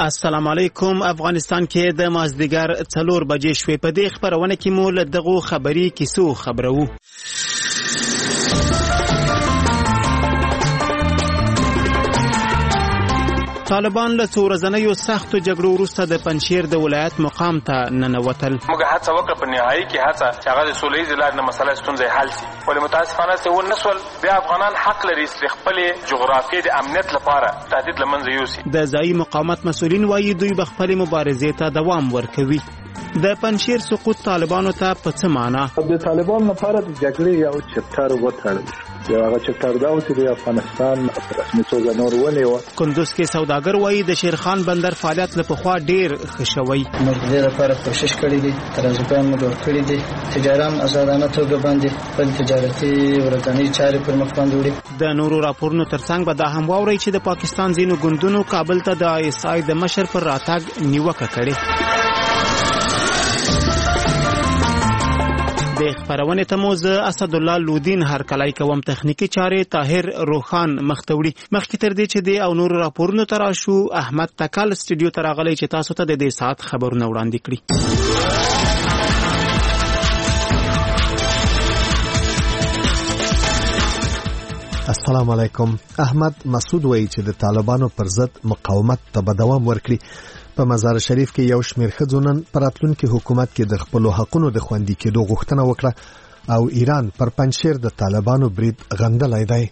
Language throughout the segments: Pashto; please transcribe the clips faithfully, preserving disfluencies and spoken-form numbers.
السلام علیکم. افغانستان کې د مازدیګر څلور بجې شوې. په دې خبرونه کې مو له دغو خبري کیسو خبرو. طالبان له څو ورځنیو سختو جګړو وروسته د پنجشیر د ولایت مقام ته ننوتل. موږ هڅه وکړه په نهایي کې هڅه چې هغه د سوله ییزې لارې نه مسله ستونزې حل شي، ولې متاسفانه چې ونه سول بیا افغانان حق لري چې خپلې جغرافیې د امنیت لپاره تهدید له منځه یوسي. د ځایي مقاومت مسؤلین وایي دوی به خپلې مبارزې ته دوام ورکوي. د پنجشیر سقوط طالبانو ته په څه معنا؟ د طالبان لپاره د جګړې یو چپټر وتړل شو. یو هغه چپټر دا و چې د افغانستان په رسمي توګه نور ونیوه. کندوز کې سوداګر وایي د شیرخان بندر فعالیت له پخوا ډیر ښه شوی. موږ د دې لپاره کوشش کړی دی، ترانزیتونه موږ جوړ کړی دي، تجاران آزادانه توګه باندې خپل تجارتي ورځنی چارې پر مخ باندې وړي. د نورو راپورونو ترڅنګ به دا هم واورئ چې د پاکستان ځینو ګوندونو کابل ته د آی اس آی د مشر پر راتګ نیوکه کړې. د خبرونه ته مو زه اسد الله لودین هرکلای کوم. تخنیکی چارې طاهر روخان مختوړي. مخکې تر دې چې د او نور راپورونو تر شو احمد تکل سټډیو ته راغلی چې تاسو ته د دې ساعت خبرونه وړاندې کړي. السلام علیکم. احمد مسعود وایي چې د طالبانو پر ضد مقاومت ته به دوام ورکړي. په مزار شریف کې یو شمېر ښځو نن په راتلونکي حکومت کې د خپلو حقونو د خوندي کېدو غوښتنه وکړه او ایران پر پنجشیر د طالبانو برید غندلی دی.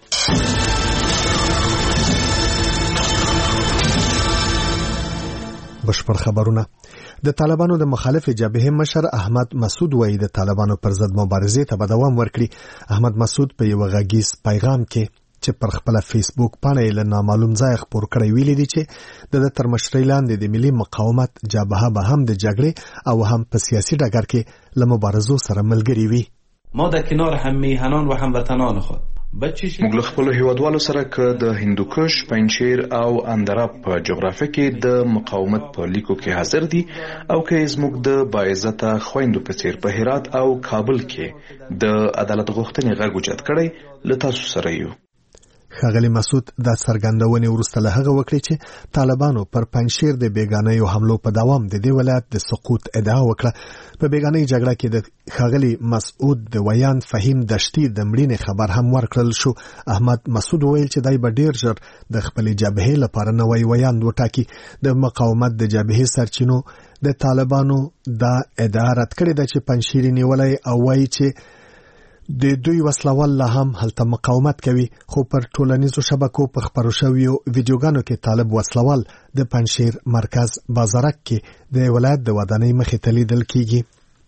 بشپړ خبرونه. د طالبانو د مخالف جبهې مشر احمد مسعود وایي د طالبانو پر ضد مبارزې ته به دوام ورکړي. احمد مسعود په یو غږیز پیغام کې چې پر خپل فیسبوک باندې له نامعلوم ځای خبر کړی ویلي دي چې د تر مشرۍ لاندې د ملي مقاومت جبهه به هم د جګړې او هم په سیاسي ډګر کې له مبارزو سره ملګری وي. ما در کنار هم میهنان و هموطنان خود موږ له خپلو هیوادوالو سره که د هندوکش، پنجشیر او اندراب په جغرافیه کې د مقاومت په لیکو کې حاضر دي او که زموږ د باعزته خویندو په څیر په هرات او کابل کې د عدالت غوښتنې غږ اوچت کړی له تاسو سره یو. ښاغلي مسعود دا څرګندونې وروسته له هغه وکړې چې طالبانو پر پنجشیر د بیګانیو حملو په دوام د دې ولایت د سقوط ادعا وکړه. په بیګانۍ جګړه کې د ښاغلي مسعود د ویان فهیم دشتي د مړینې خبر هم ورکړل شو. احمد مسعود ویل چې دای به ډیر ژر د خپلې جبهې لپاره نوی ویان وټاکي. د مقاومت د جبهې سرچینو د طالبانو دا ادعا رد کړې ده چې پنجشیر نیولی او وایي چې د دوی وسلوال لا هم هلته مقاومت کوي، خو پر ټولنیزو شبکو په خبرو شویو ویډیوګانو کې طالب وسلوال د پنجشیر مرکز بازارک کې د ولایت د ودانۍ مخې ته لیدل کیږي.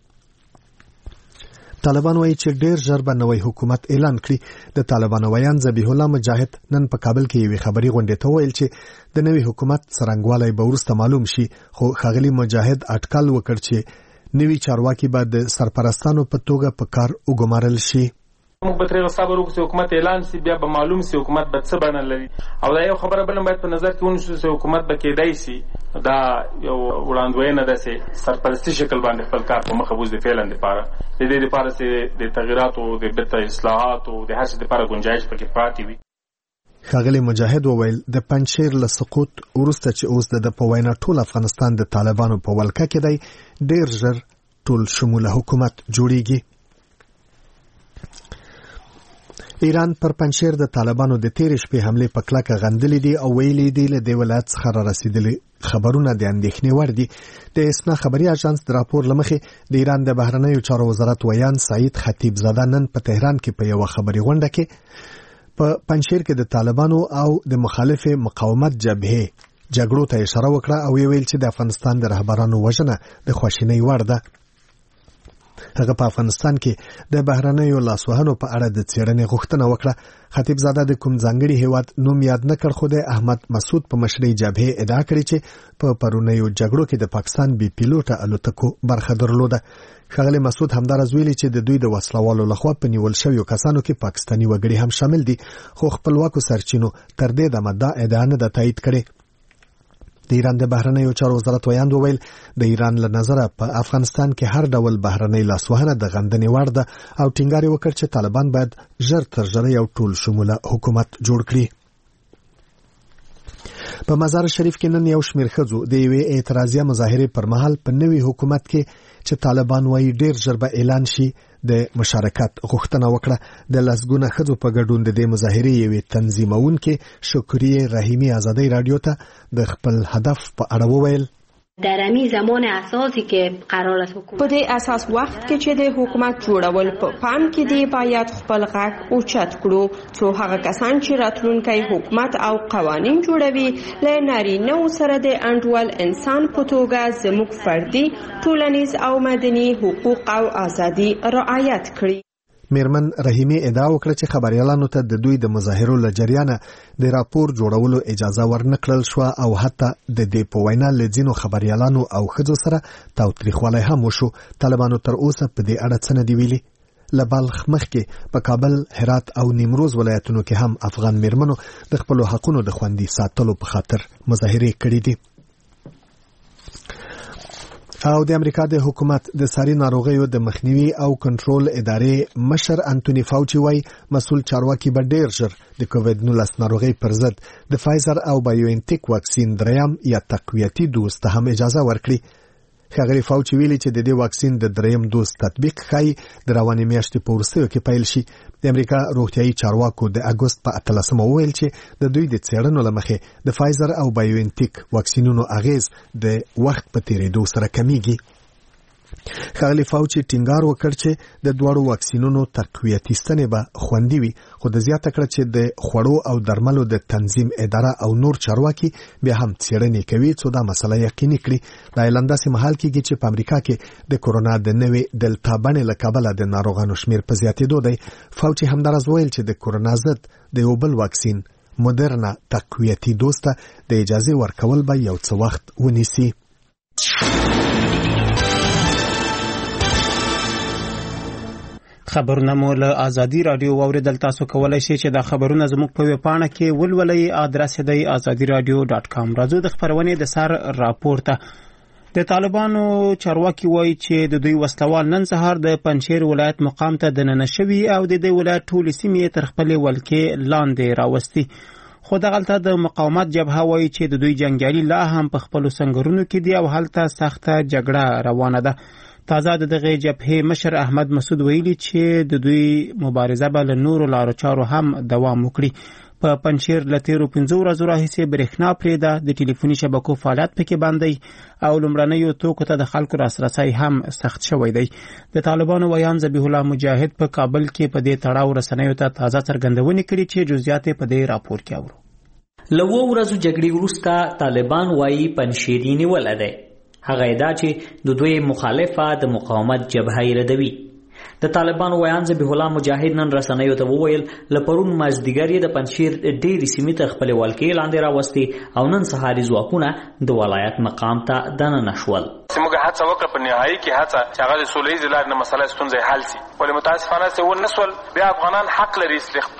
طالبان وایي چې ډیر ژر به نوی حکومت اعلان کړي. د طالبانو ویان ذبیح الله مجاهد نن په کابل کې یوې خبري غونډې ته ویل چې د نوی حکومت څرنګوالی به وروسته معلوم شي، خو ښاغلي مجاهد اټکل وکړ چې نوی چارواکي به د سرپرستانو په توګه په کار وګمارل شي. موږ به ترې صبر وکړو چې حکومت اعلان شي، بیا به معلوم شي حکومت به څه بڼه لري. او دا یو خبره بل باید په نظر کې ونیسو چې حکومت به کېدای شي دا یو وړاندوینه ده چې سرپرستی شکل باندې خپل کار په مخه بوځي فعلا لپاره د دې لپاره چې د تغییراتو د بیرته اصلاحاتو د هر څه لپاره گنجائش پکې پاتې وي. ښاغلي مجاهد وویل د پنجشیر له سقوط وروسته چې اوس د په وینا ټول افغانستان د طالبانو په ولکه کې دی، ډیر ژر ټول شموله حکومت جوړیږي. ایران پر پنجشیر د طالبانو د تیرې شپې حملې په کلکه غندلې دي او ویلي دي له دې ولایت څخه را رسېدلي خبرونه د اندېښنې وړ دي. د اسنا خبري اژانس د راپور له مخې د ایران د بهرنیو چارو وزارت ویان سعید خطیب زاده نن په تهران کې په یوه خبري غونډه کې په پنجشیر کې د طالبانو او د مخالف مقاومت جبهې جګړو ته اشاره وکړه او ویل چې د افغانستان د رهبرانو وژنه د خواشینۍ وړ ده. هغه په افغانستان کې د بهرنیو لاسوهنو په اړه د څېړنې غوښتنه وکړه. خطیب زاده د کوم ځانګړي هیواد نوم یاد نه کړ، خو د احمد مسعود په مشرۍ جبهې ادعا کړې چې په پرونیو جګړو کې د پاکستان بي پیلوټه الوتکو برخه درلوده. ښاغلي مسعود همدارز ویلي چې د دوی د وسلوالو لخوا په نیول شویو کسانو کې پاکستاني وګړي هم شامل دي، خو خپلواکو سرچینو تر دې دمه دا ادعا نه ده تایید کړې. د ایران د بهرنیو چارو وزارت ویاند وویل د ایران له نظره په افغانستان کې هر ډول بهرنۍ لاسوهنه د غندنې وړ ده او ټینګار یې وکړ چې طالبان باید ژر تر ژره یو ټول شموله حکومت جوړ کړي. په مزار شریف کې نن یو شمېر ښځو د یوې اعتراضیه مظاهرې پر مهال په نوي حکومت کې چې طالبان وایي ډېر ژر به اعلان شي د مشارکت غوښتنه وکړه. د لسګونه ښځو په ګډون د دې مظاهرې یوې تنظیمونکې شکریه رحیمی ازادۍ رادیو ته د خپل هدف په اړه وویل: در امی زمان اساسی که قرار است حکومت په دې اساس وخت کې چې د حکومت جوړول په پام کې دی باید خپل غږ اوچت کړو څو هغه کسان چې راتلونکی حکومت او قوانین جوړوي له نارینه سره د انډول انسان په توګه زموږ فردي ټولنیز او مدني حقوق او ازادي رعایت کړي. میرمن رحیمی ادعا وکړه چې خبريالانو ته د دوی د مظاهرو له جریانه د راپور جوړولو اجازه ورنکړل شو او حتی د دې په وینا له ځینو خبريالانو او ښځو سره تاوتریخوالی هم وشو. طالبانو تر اوسه په دې اړه څه نه دی ویلي. له بلخ مخکې په کابل، هرات او نیمروز ولایتونو کې هم افغان میرمنو د خپلو حقونو د خوندي ساتلو په خاطر مظاهرې کړې دي. او د امریکا د حکومت د ساري ناروغیو د مخنیوي او کنټرول ادارې مشر انټونی فاوچي وايي مسول چارواکي به ډېر ژر د کووډ نولس ناروغي پر ضد د فایزر او بایوانټیک واکسین دریم یا تقویتي دوز ته هم اجازه ورکړي. ښاغلي فاوچي ویلي چې د دې واکسین د دریم دوز تطبیق ښایي د روانې میاشتې په وروستیو کې پیل شي. د امریکا روغتیايي چارواکو د اګوست په اتلسمه وویل چې د دوی د څېړنو له مخې د فایزر او بایوانټیک واکسینونو اغیز د وخت په تیریدو سره کمیږي. ښاغلي فاوچي ټینګار وکړ چې د دواړو واکسینونو تقویتي ستنې به خوندي وي، خو د زیاته کړه چې د خوړو او درملو د تنظیم اداره او نور چارواکي بیا هم څېړنې کوي څو دا مسله یقیني کړي. دا اعلان داسې مهال کېږي چې په امریکا کې د کورونا د نوې دلتا بڼې له کبله د ناروغانو شمېر په زیاتېدو دی. فاوچي همداراز ویل چې د کورونا ضد د یو بل واکسین مدرنا تقویتي دوز ته د اجازې ورکول به یو څه وخت ونیسي. خبرونه مو له ازادي رادیو واوریدل. تاسو کولای شئ چې دا خبرونه زموږ په ویب پاڼه کې ولولئ. ادرس دی azadi radio dot com. راځو د خبرونې د سر راپور ته. د طالبانو چارواکي وایي چې د دوی وسلوال نن سهار د پنجشیر ولایت مقام ته دننه شوي او د دې ولایت ټولې سیمې تر خپلې ولکې لاندې راوستي. خو دغلته د مقاومت جبهه وایي چې د دوی جنګیالي لا هم په خپلو سنګرونو کې دي او هلته سخته جګړه روانه ده. تازه د دغه جبهې مشر احمد مسعود ویلي چې د دوی مبارزه به له نورو لارو چارو هم دوام وکړي. په پنجشیر له تیرو پنځو ورځو راهیسې برېښنا پرېده، د ټلیفوني شبکو فعالیت پکې بند دی او لومړنیو توکو ته د خلکو لاسرسی هم سخت شوی دی. د طالبانو ویان ذبیح الله مجاهد په کابل کې په دې تړاو رسنیو ته تازه څرګندونې کړي چې جزئیات په دې راپور کې اورو. له اوو ورځو جګړې وروسته طالبان وایي پنجشیر نیولی دی. هغه ادعا چې د دوی مخالفه د مقاومت جبهه یې ردوي. د طالبانو ویان ذبیح الله مجاهد نن رسنیو ته وویل له پرون مازدیګر یې د پنجشیر ډېرې سیمې ته خپلې ولکې لاندې راوستې او نن سهار یې ځواکونه د ولایت مقام ته دننه شول. موږ هڅه وکړه په نهایي کې هڅه چې هغه د سوله ییزې لارې نه مسله ستونزې حل شي، ولې متاسفانه چې ونه سول. بیا افغانان حق لري چې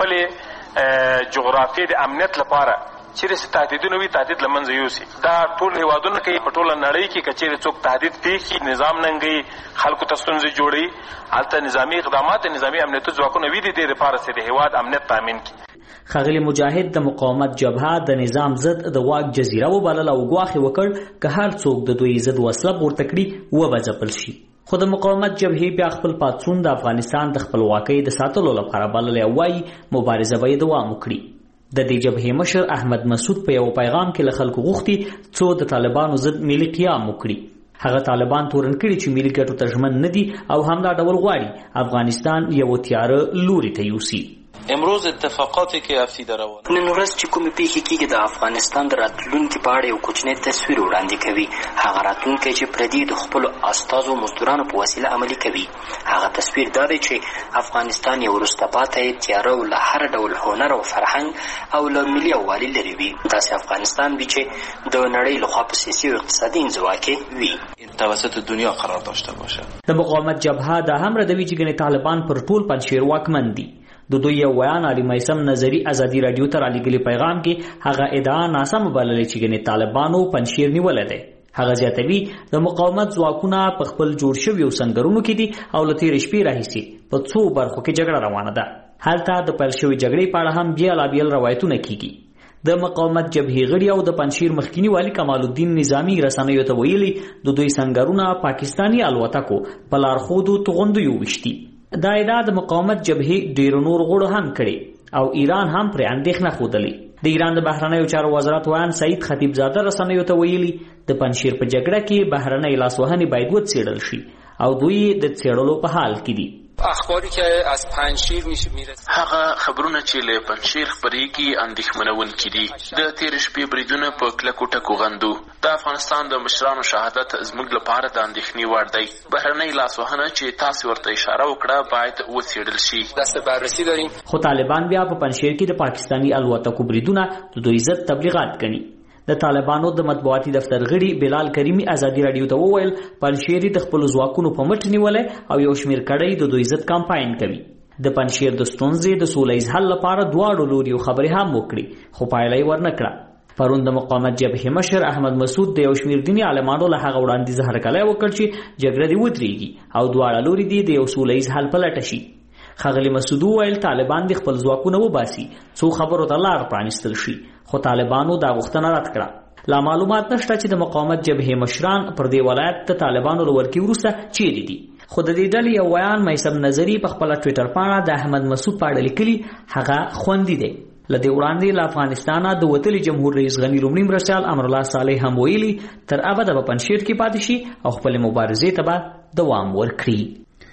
خپلې جغرافیې د امنیت لپاره چیرې چې تهدیدونه وي تهدید له منځه یوسي. دا ټول هیوادونه کوي په ټوله نړۍ کې که چیرې څوک تهدید پېښي، نظام ننګوي، خلکو ته ستونزې جوړوي، هلته نظامي اقدامات د نظامي امنیتي ځواکونه وي د دې لپاره چې د هیواد امنیت تامین کړي. ښاغلي مجاهد د مقاومت جبهه د نظام ضد د واک جزیره وبلله او ګواښ وکړ که هر څوک د دوی ضد وسله پورته کړي وبه ځپل شي. خو د مقاومت جبهې بیا خپل پاڅون د افغانستان د خپلواکۍ د ساتلو لپاره بللی او وایي مبارزه به یې دوام وکړي. د دې جبهې مشر احمد مسعود په یو پیغام کې له خلکو غوښتي څو د طالبانو ضد ملي قیام وکړي. هغه طالبان تورن کړي چې ملي ګټو ته ژمن نه دي او همدا ډول غواړي افغانستان یو تیاره لوري ته یوسي. امروز اتفاقاتی که افسیده روان نن ورځ چې کومې پیښې کېږي د افغانستان د راتلونکي په اړه یو کوچنی تصویر وړاندې کوي. هغه راتلونکی چې پردي د خپلو استازو مزدورانو په وسیله عملي کوي. هغه تصویر دا دی چې افغانستان یو وروسته پاتې تیاره او له هر ډول هنر او فرهنګ او له ملي یووالي لرې وي. داسې افغانستان وي چې د نړۍ لخوا په سیاسي او اقتصادي انزوا کې وي، توسط دنیا قرار داشته باشه. د مقاومت جبهه دا هم ردوي چې ګنې طالبان پر ټول پنجشیر واکمن دي. د دوی یو ویان علي میسم نظری ازادي رادیو ته رالیږلي پیغام کې هغه ادعا ناسمه بللې چې ګنې طالبانو پنجشیر نیولی دی. هغه زیاتوي د مقاومت ځواکونه په خپل جوړ شویو سنګرونو کې دي او له تېرې شپې راهیسې په څو برخو کې جګړه روانه ده. هلته د پیل شوې جګړې په اړه هم بېلابېل روایتونه کېږي. د مقاومت جبهې غړي او د پنجشیر مخکینی والی کمال الدین نظامی رسنیو ته ویلي د دوی سنگرونه پاکستانی الوتکو په لارښودو توغندیو وشتي. دا ادعا د مقاومت جبهې ډیر نور غړو هم کړي او ایران هم پر اندېښنه خوده. د ایران د بهرنیو چارو وزارت ویان سعید خطیب زاده رسنیو ته ویلي د پنجشیر په جګړه کې بهرنۍ لاسوهنې باید وڅېړل شي او دوی د څېړلو په حال کې دي. اخباری که از پنجشیر میرسه هغه خبرونه چې له پنجشیر خبرېږي اندېښمنونکي دي. د تېرې شپې بریدونه په کلکو ټکو غندو. د افغانستان د مشرانو شهادت زموږ لپاره د اندېښنې وړ دی. بهرنۍ لاسوهنه چې تاسو ورته اشاره وکړه باید وڅېړل شي. دست بررسی داریم. خو طالبان بیا په پنجشیر کې د پاکستانی الوتکو بریدونه د دوی ضد تبلیغات ګڼي. د طالبانو د مطبوعاتي دفتر غړي بلال کریمی ازادي رادیو ته وویل پنجشیر د خپل ځواکونو په مټ نیولې او یو شمیر کړي د دوی ضد کمپاین کوي. د پنجشیر د ستونزې د سوله ایز حل لپاره دواړو لوريو خبرې هم وکړي خو پایله یې ورنکړه. پرون د مقاومت جبهې مشر احمد مسعود د یو شمیر دیني عالمانو له هغه وړاندیز هرکلی وکړ چې جګړه دې ودرېږي او دواړه لوري دې د یو سوله ایز حل په لټه شي. ښاغلي مسعود وویل طالبان د خپل ځواکونه وباسي څو خبرو ته لار پرانیستل شي خو طالبانو دا غوښتنه رد کړه. لا معلومات نشته چې د مقاومت جبهې مشران پر دې ولایت د طالبانو له ورکې وروسته چیرې دي. خو د دې ډلې یو ویان میثم نظري په خپله ټویټر پاڼه د احمد مسعود په اړه لیکلي هغه خوندي دی. له دې وړاندې له افغانستانه د وتلي جمهور رئیس غني لومړي مرستیال امرالله صالح هم ویلي تر ابده به پنجشیر کې پاتې شي او خپلې مبارزې ته به دوام ورکړي.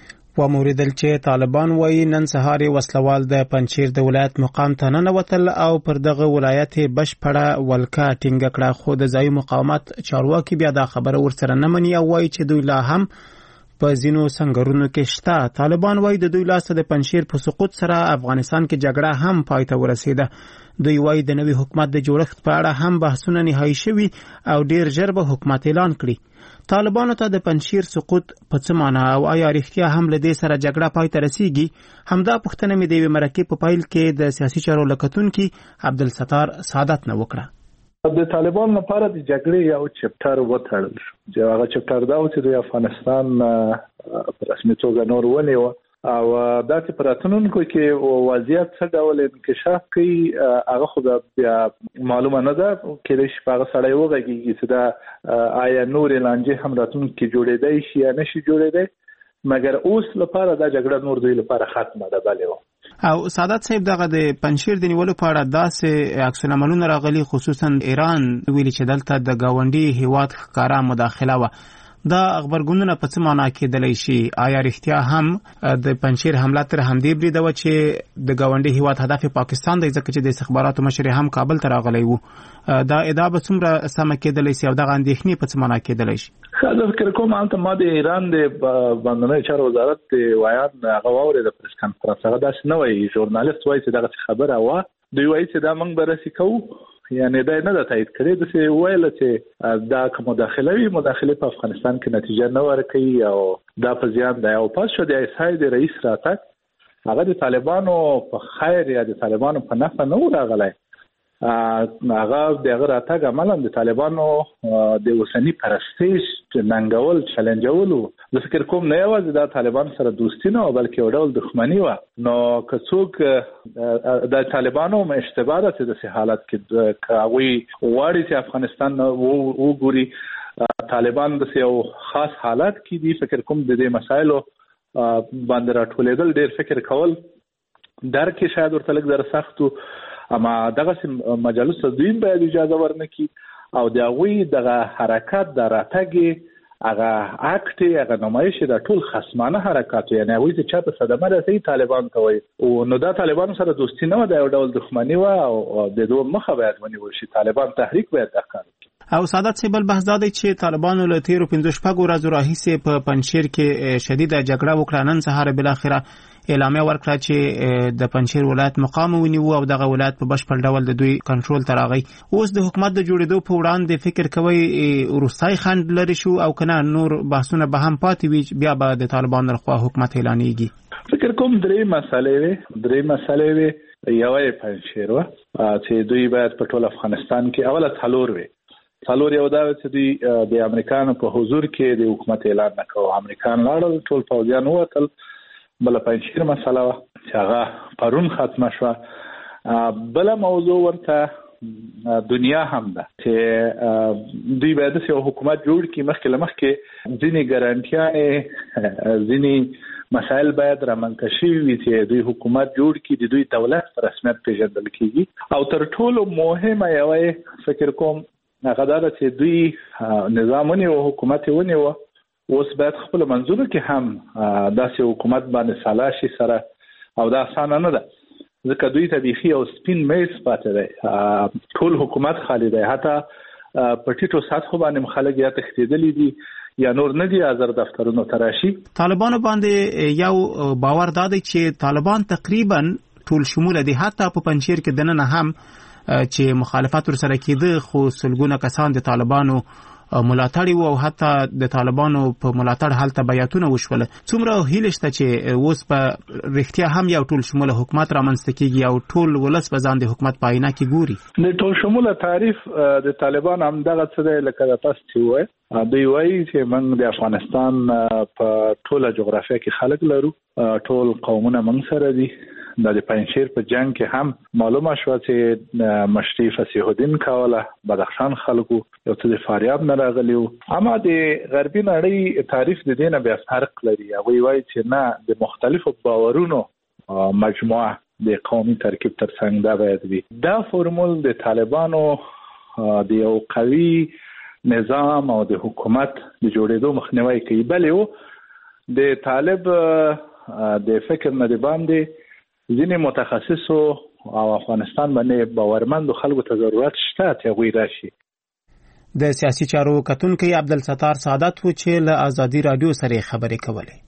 و موریدل چې طالبان وایي نن سهار وسلوال د پنجشیر د ولایت مقام ته ننوتل او پر دغه ولایت بشپړه ولکه ټینګه کړه خو د ځایي مقاومت چارواکي بیا دا خبره ورسره نه مني او وایي چې دوی لا هم په ځینو سنگرونو کې شته. طالبان وایي د دوی لاسته د پنجشیر په سقوط سره افغانستان کې جګړه هم پای ته ورسېده. دوی وایي د نوي حکومت د جوړښت په اړه هم بحثونه نهایي شوي او ډیر ژر به حکومت اعلان کړي. طالبانو ته د پنجشیر سقوط په څه معنا او آیا رښتیا هم له دې سره جګړه پای ته رسیږي؟ همدا پوښتنه مې د یوې مرکې په پیل کې د سیاسي چارو له کتونکي عبدالستار سعادت نه وکړه. د طالبان لپاره د جګړې یو چپټر وتړل شو چې هغه چپټر دا و چې د افغانستان په رسمي توګه نور ونیوه او دا چې په راتلونکو کې وضعیت څه ډول انکشاف کوي هغه خو بیا معلومه نه ده. کېدای شي په هغه سړی وغږېږي چې دا آیا نورې لانجې هم راتلونکي کې جوړېدی شي یا نه شي جوړېدی مګر اوس لپاره دا جګړه نور دوی لپاره ختمه ده. بلې او سعادت صاحب دغه د پنجشیر د نیولو په اړه داسې عکس العملونه راغلي خصوصا ایران ویلي چې دلته د ګاونډي هیواد ښکاره مداخله وه. دا خبرګونونه په څه معنا کېدلی شي؟ آیا رښتیا هم د پنجشیر حمله تر همدې بریده وه چې د ګاونډي هیواد هدف پاکستان دی ځکه چې د استخباراتو مشر هم کابل ته راغلی و؟ دا ادعا به څومره سمه کېدلی شي او دغه اندېښنې په څه معنا کېدلی شي؟ زه فکر کوم هلته ما د ایران د بهرنیو چارو وزارت د ویان هغه واورېده پریس کنفرانس هغه داسې نه وایي. ژورنالست وایي چې دغسې خبره وه. دوی وایي چې دا موږ به رسي کوو یعنی دا نه ده تایید کړې داسې ویله چې دا که مداخله وي مداخلې په افغانستان کې نتیجه نه ورکوي او دا په زیان دی. او پاس شو د ایسای د رئیس راتګ هغه د طالبانو په خیر یا د طالبانو په نفع نه و راغلی. هغه د هغه راتګ عملا د طالبانو د اوسني پرستیژ ننګول چلنجول و. زه فکر کوم نه یوازې دا طالبان سره دوستي نه وه بلکې یو ډول دښمني وه. نو که څوک د طالبانو اشتباه ده چې داسې حالت کې که هغوی غواړي چې افغانستان وګوري طالبان داسې یو خاص حالت کې دي فکر کوم د دې مسایلو باندې راټولېدل ډېر فکر کول درک یې شاید ورته لږ زره سخت و. اما دغسې مجالس ته دوی باید اجازه ورنکړي او د هغوی دغه حرکت د راتګ هغه اکټ هغه نمایش د ټول خصمانه حرکات یعنی هغوی چې چا ته صدمه رسوي طالبان ته وایي او نو دا طالبانو سره دوستي نه وه د یو ډول دښمني وه او د دوه مخه باید ونیول شي. طالبان تحریک باید دا کار وکړي. او سعادت صاحب بل بحث دا دی چې طالبانو له تیرو پنځه شپږو ورځو راهیسې په پنجشیر کې شدیده جګړه وکړه. نن سهار بالاخره اعلامیه ورکړه چې د پنجشیر ولایت مقام ونیو او دغه ولایت په بشپړ ډول د دوی کنټرول ته راغی. اوس د حکومت د جوړېدو په وړاندې فکر کوئ وروستی خنډ لرې شو او که نه نور بحثونه به هم پاتې وي بیا به د طالبانو لخوا حکومت اعلانېږي؟ فکر کوم درې مسلې وې درې مسلې وې. یوه یې پنجشیر وه چې دوی باید په ټول افغانستان کې اوله څلور وې. څلور یو دا چې دوی د امریکانو په حضور کې د حکومت اعلان نه کوو. امریکان لاړل ټول پوځیان ووتل. بله پنجشیر مسله وه چې هغه پرون ختمه شوه. بله موضوع ورته دنیا هم ده چې دوی باید یو حکومت جوړ کړي مخکې له مخکې ځینې ګارانټیانې ځینې مسائل باید رامنځته شي چې دوی حکومت جوړ کړي د دوی دولت په رسمیت پیژندل کیږي او تر ټولو مهمه یو فکر کوم هغه دا چې دوی نظامونه او حکومت ونیو اوس باید خپل منځونو کې هم داسې حکومت باندې سالا شي سره او دا اسانه نه ده ځکه دوی ته بيخي او سپین میز پاتې دی ټول حکومت خالی دی حتی په ټیټو سطحو باندې خلک یا تښتېدلي دي یا نور نه دي حاضر دفترونو تراشي طالبانو باندې یو باور دادی چې طالبان تقریبا ټول شمول دي حتی په پنځیر کې دنه هم چې مخالفت ورسره کېده خو سلګونه کسان د طالبانو ملاتړ او حتی د طالبانو په ملاتړ حالت بیاتونه وشول څومره هیله شته چې اوس په رښتیا هم یو ټول شموله حکومت رامنځته کیږي او ټول ولس په ځان د حکومت په عینه کې ګوري د ټول شموله تعریف د طالبان هم دغه څه دی لکه تاسو چې وایي دوی وایي چې موږ د افغانستان په ټوله جغرافیه کې خلک لرو ټول قومونه موږ سره دي د پنځیر په جنگ کې هم معلومه شو چې مشري فصیح الدین کوله بدخشان خلکو یو څه د فاریاب نه راغلی اما د غربي نړۍ تعریف د دینه بیا فرق لري هغه وایي چې نه د مختلفو باورونو مجموعه د قومي ترکیب ترڅنګ دا باید وي دا فرمول د طالبانو د یو قوي نظام او د حکومت د جوړېدو مخنیوي کوي بلې د طالب د فکر نه دی باندې ځینې متخصصو او افغانستان باندې باورمند خلکو ته ضرورت شته چې غوي راشي د سیاسي چارو کتونکو عبدالستار سعادت و چې له ازادي رادیو سره خبرې کولې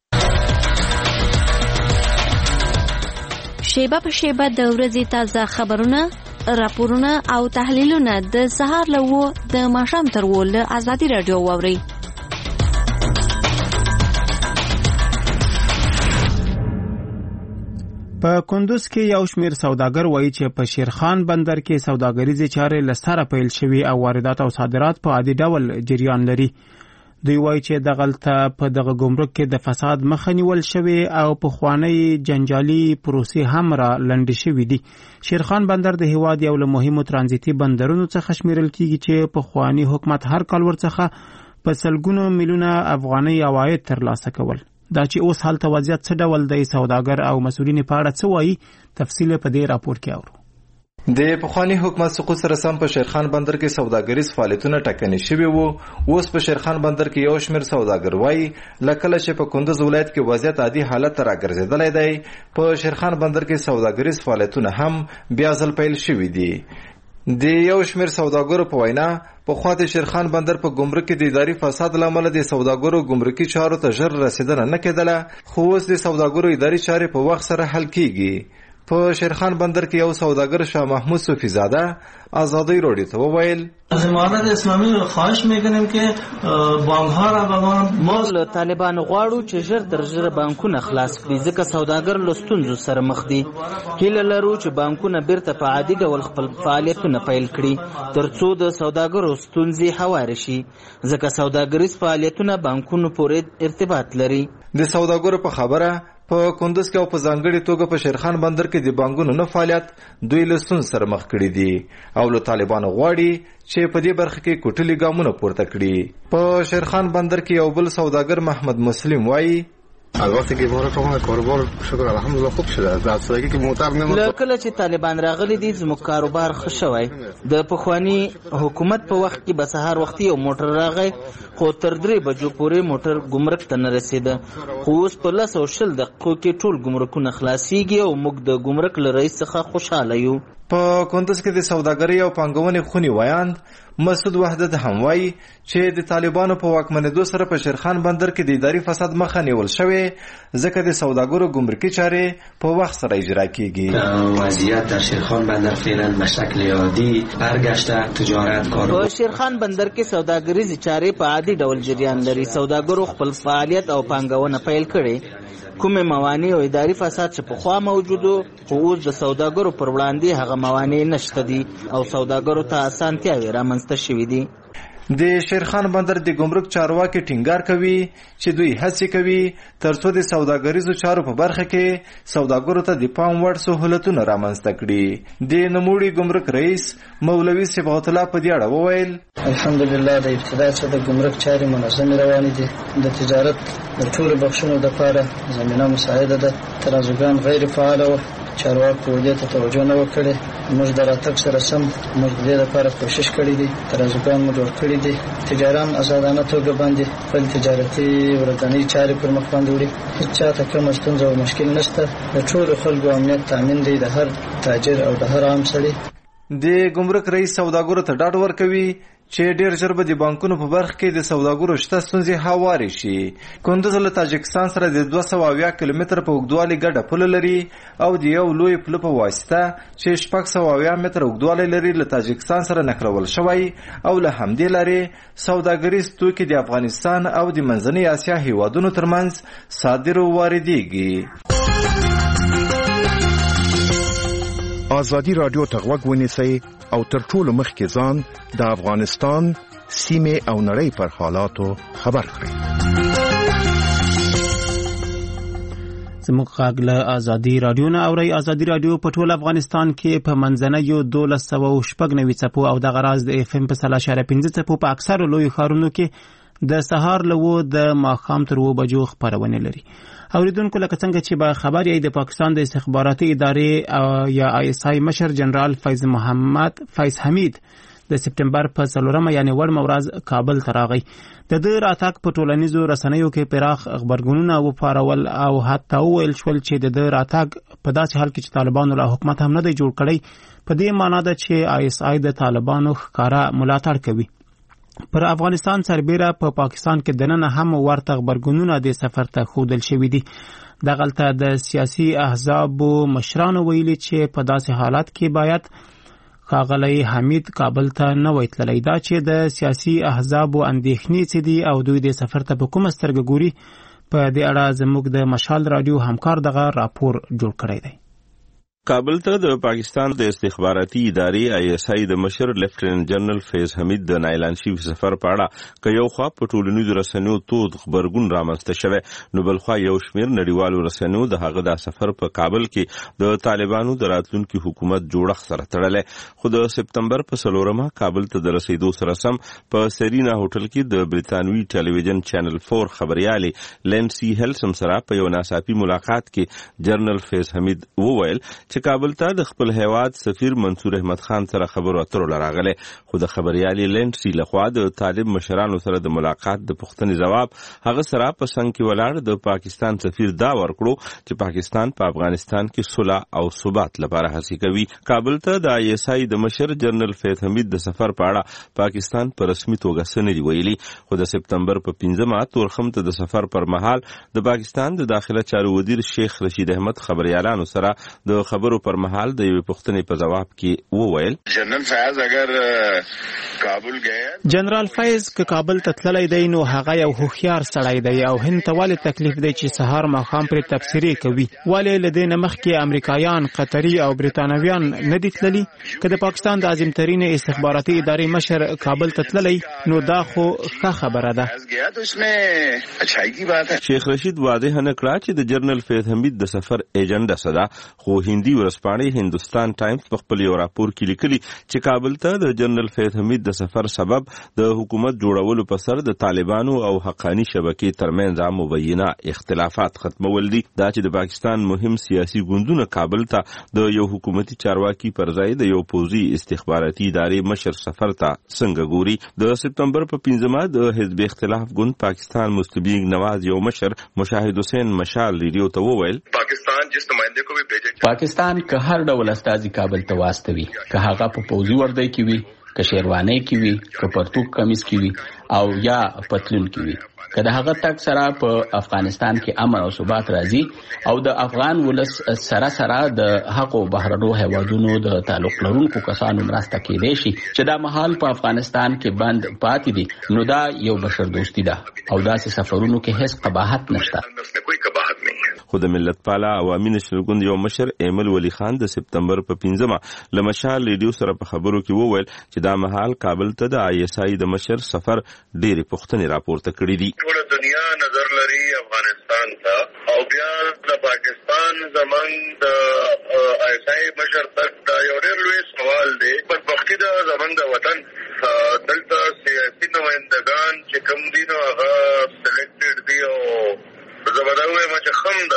شیبه په شیبه د ورځې تازه خبرونه راپورونه او تحلیلونه د سهار له و د ماښام تر و له ازادي رادیو واوري په کندوز کې یو شمیر سوداګر وایي چې په شیرخان بندر کې سوداګریزي چارې لسره پیل شوي او واردات او صادرات په عادي ډول جریان لري دوی وایي چې د غلطه په دغه ګمرک کې د فساد مخه نیول شوی او په خوانی جنجالي پروسې هم را لنډ شوی دي شیرخان بندر د هیواد یو له مهمو ترانزیتي بندرونو څخه شمیرل کیږي چې په خوانی حکومت هر کال ورڅخه په سلګونو میلیونه افغاني عواید ترلاسه کول دا چې اوس حالت وضعیت څه ډول دی سوداګر او مسؤلین په اړه څه وایي تفصیل په دې راپور کې اورو د پخوانی حکومت سقوط سره سم په شیرخان بندر کې سوداګریز فعالیتونه ټکنۍ شوي وو اوس په شیرخان بندر کې یو شمیر سوداګر وایي لکه چې په کندوز ولایت کې وضعیت عادي حالت ته راګرځېدلی دی په شیرخان بندر کې سوداګریز فعالیتونه هم بیا ځل پیل شوي دي د یو شمیر سوداګرو په وینا په خواته شیرخان بندر په ګمرک کې د اداري فساد لامل د سوداګرو ګمرکي چارو ته ژر رسیدنه نه کېدله خو اوس د سوداګرو اداري چارې په وخت سره حل کیږي په شیرخان بندر کې یو سوداگر شاه محمود صوفی زاده آزادی رادیو ته وویل از امارت اسلامی خواهش میکنیم که بانک ها را به ما له طالبان غواړو چې ژر تر ژره بانکونه خلاص کړي ځکه سوداګر له ستونزو سره مخ دي هیله لرو چې بانکونه بیرته په عادي ډول خپل فعالیتونه پیل کړي ترڅو د سوداګرو ستونزې هوار شي ځکه سوداګریز فعالیتونه بانکونو پورې ارتباط لري د سوداګرو په خبره په کندوز کې او په ځانګړي توګه په شیرخان بندر کې د بانکونو نه فعالیت دوی له ستونزو سره مخ کړي دي او له طالبانو غواړي چې په دې برخه کې کوټلي ګامونه پورته کړي په شیرخان بندر کې یو بل سوداګر محمد مسلم وایي البته که بار تو کاروبار شکر الحمدلله خوب شده از افسردگی که موتر نمود لکه چې طالبان راغلي دي زموږ کاروبار ښه شوی د پخوانی حکومت په وخت کې به سهار وختي یو موټر راغی خو تر درې بجو پورې موټر ګمرک ته نه رسیده خو اوس په لس او شل دقیقو کې ټول ګمرکونه خلاصیږي او موږ د ګمرک له رئیس څخه خوشحاله یو په کندوز کې د سوداګرۍ او پانګونې خونی ویاند مسعود وحدت هم وایي چې د طالبانو په واکمنېدو سره په شیرخان بندر کې د اداري فساد مخه نیول شوې ځکه د سوداګرو ګمرکي چارې په وخت سره اجرا کیږي وضعیت در شیرخان بندر فعلا به شکل عادی برگشته تجارت کار په شیرخان بندر کې سوداګریزي چارې په عادي ډول جریان لري سوداګرو خپل فعالیت او پانګونه پیل کړي کومه موانع او اداري فساد چې په خوا موجودو خو اوس د سوداګرو پر وړاندې هغه موانع نشته دي او سوداګرو ته اسانتیاوې رامنځته شوې دي د شیرخان بندر د ګمرک چارواکي ټینګار کوي چې دوی هڅه کوي ترڅو د سوداګریزو چارو په برخه کې سوداګرو ته د پام وړ سہولتونه رامنځته کړي. د نوموړي ګمرک رئیس مولوي صبغت الله په دې اړه وویل الحمدلله د ابتدا څخه د ګمرک چارې منظم روان دي. د تجارت د ټولو بخشونو لپاره زمينه مساعده ده. ترازوګان غیر فعال او چارواکو دې ته توجه نه وکړي. موږ د راتګ سره سم موږ د دې لپاره کوشش کړی دي. ترازوګان مو جوړ کړی دي. تجاران آزادانه توګه باندې خپل تجارتي ورځنی چارې پر مخ باندې وړي. هیڅ چاته کوم ستونزه او مشکل نشته. د ټولو خلکو امنیت تامین دی د هر تاجر او د هر عام سړي. د ګمرک رئیس سوداګرو ته ډاډ ورکوي چې ډیر ژر به د بانکونو په برخه کې د سوداګرو شته ستونزې هوارې شي. کندوز له تاجکستان سره د دوه سوه اویا کیلومتر په اوږدوالي ګډه پوله لري او د یو لوی پله په واسطه چې شپږ سوه اویا متره اوږدوالی لري له تاجکستان سره نښلول شوی او له همدې لارې سوداګریز توکي د افغانستان او د منځنۍ اسیا هیوادونو ترمنځ صادر او واردېږي. آزادی رادیو ته غوږ ونیسئ او تر ټولو مخکې ځان د افغانستان سیمې او نړۍ پر حالاتو خبر کړئ. زموږ غږ له آزادي رادیو نه اورئ. آزادي رادیو په ټول افغانستان کې په منځنیو دولس سوه او شپږ نوي څپو او دغه راز د اف ام په سل اشاریه پنځه څپو په اکثرو لویو ښارونو کې د سهار له اووه د ماښام تر اووه بجو خپرونې لري. اوریدونکو لکه څنګه چې به خبر یې د پاکستان د استخباراتي ادارې یا آی اس آی مشر جنرال فیض محمد فیض حمید د سپټمبر په څلورمه یعنی وړمه ورځ کابل ته راغی. د ده راتګ په ټولنیزو رسنیو کې پراخ خبرګونونه وپارول او حتی وویل شول چې د ده راتګ په داسې حال کې چې طالبانو له حکومت هم نه دی جوړ کړی په دې معنا ده چې آی اس آی د طالبانو ښکاره ملاتړ کوي. پر افغانستان سربیره په پا پاکستان کې دننه هم ورته خبرګونونه د سفر ته ښودل شوي دي. دغلته د سیاسي احزابو مشرانو ویلي چې په داسې حالات کې باید ښاغلی حمید کابل ته نه وای تللی. دا چې د سیاسي احزابو اندېښنې څه دي او دوی د سفر ته په کومه سترګه ګوري په دې اړه زموږ د مشال رادیو همکار دغه راپور جوړ کړی دی. کابل ته د پاکستان د استخباراتي ادارې آی اس آی د مشر لیفټیننټ جنرال فیض حمید د نایلان شوي سفر په اړه که یو خوا په ټولنیزو رسنیو تود خبرګون رامنځته شوی نو بل خوا یو شمېر نړیوالو رسنیو د هغه د سفر په کابل کې د طالبانو د راتلونکي حکومت جوړښت سره تړلی. خو د سپتمبر په څلورمه کابل ته د رسیدو سره سم په سرینا هوټل کې د بریتانوي ټلویزیون چینل فور خبریالې لینسي هیلسم سره په یو ناڅاپي ملاقات کې جنرال فیض حمید وویل چې کابل ته د خپل هیواد سفیر منصور احمد خان سره خبرو اترو لراغله. خو د خبريالي لینسي لخوا د طالب مشرانو سره د ملاقات د پوښتنې جواب هغه سره په څنګ کې ولاړ د پاکستان سفیر دا ورکړو چې پاکستان په افغانستان کې صلح او ثبات لپاره هڅې کوي. کابل ته د آی اس آی د مشر جنرال فیض حمید د سفر په اړه پاکستان په رسمي توګه څه نه دی ویلي. خو د سپتمبر په پنځمه تورخم ته د سفر پر مهال د پاکستان د داخله چارو وزیر شیخ رشید احمد خبريالانو سره د خبرو پر مهال د یوې پوښتنې په جواب کې وویل جنرال فیض اگر کابل گئے جنرال فیض که کابل ته تللی دی نو هغه یو هوښیار سړی دی او هند ته ولې تکلیف دی چې سهار ماښام پرې تبصرې کوي. ولې له دې نه مخکې امریکایان قطري او بریتانویان نه دي تللي؟ که د پاکستان د عظیمترین استخباراتي ادارې مشر کابل ته تللی نو دا خو ښه خبره ده. شیخ رشید واضح نه کړه چې د جنرال فیض حمید د سفر ایجنډا څه ده. خو هندي ورځپاڼې هندوستان ټایمز په خپل یو راپور کې لیکلي چې کابل ته د جنرال فیض حمید د سفر سبب د حکومت جوړولو په سر د طالبانو او حقانی شبکې ترمنځ مبینه اختلافات ختمول دي. دا چې د پاکستان مهم سیاسي ګوندونه کابل ته د یو حکومتي چارواکي پر ځای د یو پوځي استخباراتي ادارې مشر سفر ته څنګه ګوري. د سپتمبر په پنځمه د حزب اختلاف ګوند پاکستان مسلم لیگ نواز یو مشر مشاهد حسین مشال ریډیو ته وویل پاکستان جس نمائندے کو بھی بھیجے پاکستان که هر ډول استازي کابل ته واستوي که هغه په پوځي وردی کې وي که شیروانی کې وي که پرتوک کمیس کې وي او یا پتلون کې وي که د هغه تک سره په افغانستان کې امن او ثبات راځي او د افغان ولس سره سره د حق او بهرنو هیوادونو د تعلق لرونکو کسانو مرسته کېدای شي چې دا مهال په افغانستان کې بند پاتې دي نو دا یو بشر دوستی ده او داسې سفرونو کې هیڅ قباحت نشته. خو خو د ملت پاله عوامي نېشنل ګوند یو مشر ایمل ولی خان د سپتمبر په پنځمه له مشال ریډیو سره په خبرو کې وویل چې دا مهال کابل ته د آی اس آی د مشر سفر ډېرې پوښتنې راپورته کړي دي. ټول دنیا نظر لري افغانستان ته او بیا د پاکستان زمنګ د آی اس آی مشر تک دا یو ډېر لوی سوال دی. بدبختي د زمنګ د وطن دلته سیاسي نمایندګان چې کوم دي نو هغه سلیکټډ دي او زه به دا ووایم چې خم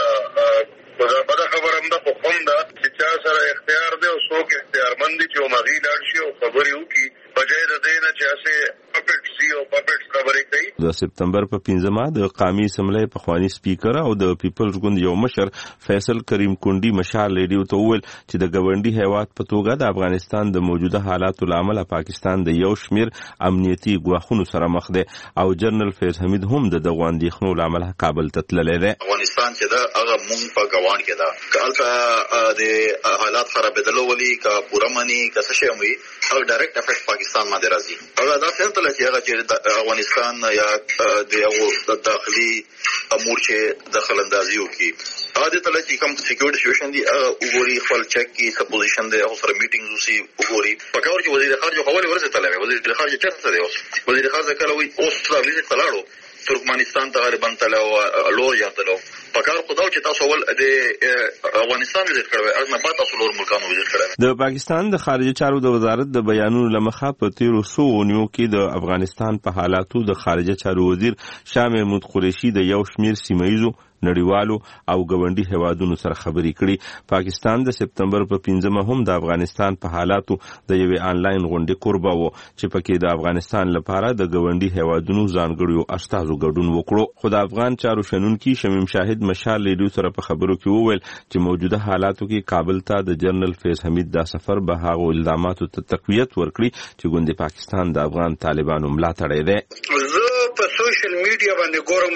ده دا بده خبره هم ده خو خم ده چې چا سره اختیار دی او څوک اختیارمند دي چې همغې لاړ شي او خبرې وکړي بجای د دې نه چې هسې پپټس دي او پپټس خبرې کوي. د سپتمبر په پنځمه د قامي اسمبلۍ پخواني سپیکر او د پیپلز ګوند یو مشر فیصل کریم کونډي مشال ریډیو ته وویل چې د ګاونډي هیواد په توګه د افغانستان د موجوده حالاتو له امله پاکستان د یو شمیر امنیتي ګواښونو سره مخ دی او جنرال فیض حمید هم د دغو اندېښنو له امله کابل ته تللی دی. افغانستان چې ده هغه مونږ په ګوان کې ده که هلته د حالات خرابېدلو ولي که پوره مني که څه شی هم وي هغه ډایرکټ افیکټ پاکستان باندې راځي. هغه دا فهم تله چې هغه چې د افغانستان یا د هغو داخلي امور چې دخل اندازي وکړي هغه دې تله چې کوم سکیورټي سچویشن دي هغه وګوري خپل چک کړي څه پوزیشن دی هغو سره میټینګز وشي وګوري. پکار چې وزیر خارجه خو ولې ورسې تللی وزیر خارجه چېرته دی اوس وزیر خارجه کله وایي اوس دا وزیر ته لاړو ترکمنستان ته غالبا تللی او لوریا تللی پکار خو دا چې تاسو اول د افغانستان وزیر کړی وای هغه نه بعد تاسو نور ملکانو وزیر کړی. د پاکستان د خارجه چارو د وزارت د بیانونو له مخه په تیرو څو اونیو کې د افغانستان په حالاتو د خارجه چارو وزیر شاه محمود قریشي د یو شمیر سیمه ییزو نړیوالو او ګاونډي هیوادونو سره خبرې کړي. پاکستان د سپتمبر په پنځمه هم د افغانستان په حالاتو د یوې آنلاین غونډې کوربه و چې پکې د افغانستان لپاره د ګاونډي هیوادونو ځانګړیو استازو ګډون وکړو. خو د افغان چارو شنونکي شمیم شاهد مشال ریډیو سره په خبرو کې وویل چې موجوده حالاتو کې کابل ته د جنرال فیض حمید دا سفر به هغو الزاماتو ته تقویت ورکړي چې ګوند پاکستان د افغان طالبانو ملاتړی دی. زه په سوشل میډیا باندې ګورم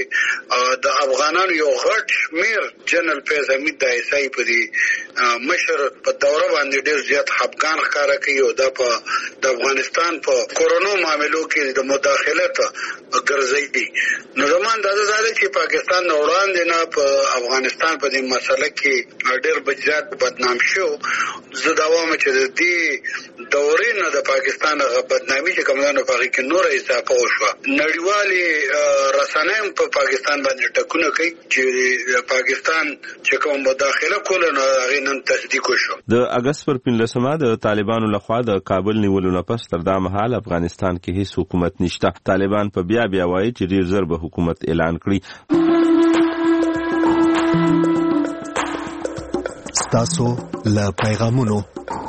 چې د افغانانو یو غټ شمیر جنرال فیض حمید د ایس آی په دې مشر په دوره باندې ډېر زیات خپګان ښکاره کوي او دا په د افغانستان په کورونو معاملو کې د مداخلت ګرځوي. نو زما اندازه دا ده چې پاکستان نه وړاندې نه په افغانستان په دې مسله کې ډېر زیات بدنام شو. زه دا وایم چې د دې دورې نه د پاکستان هغه بدنامي چې کوم نه په هغې کې نوره اضافه وشوه. نړیوالې رسنۍ په پاکستان باندې ټکونه کوي چې پاکستان چې کوم مداخله کوله نو هغې نن تصدیق وشو. د اګست پر پنځلسمه د طالبانو لخوا د کابل نیولو نه پس تر دا مهال افغانستان کې هیڅ حکومت نشته. طالبان په بیا بیا وایي چې ډېر ژر به حکومت اعلان کړي. ستاسو له پیغامونو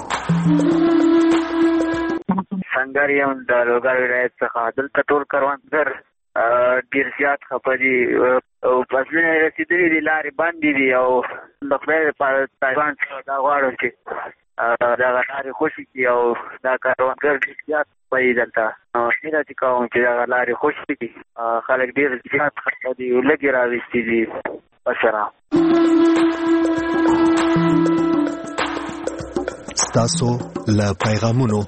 سنگر یم د لوګر ولایت څخه دلته ټول کروندګر ډېر زیات خفه دي او فصلونه یې رسېدلي دي لارې بندې دي او د خدای دپاره طالبان څخه دا غواړم چې دغه لارې خوشي کړي او دا کروندګر ډېر زیات خفه دي دلته. هیله چې کوم چې دغه لارې خوشي کړي. خلک ډېر زیات خفه دي لږې راویستي دي. وسلام. ستاسو له پیغامونو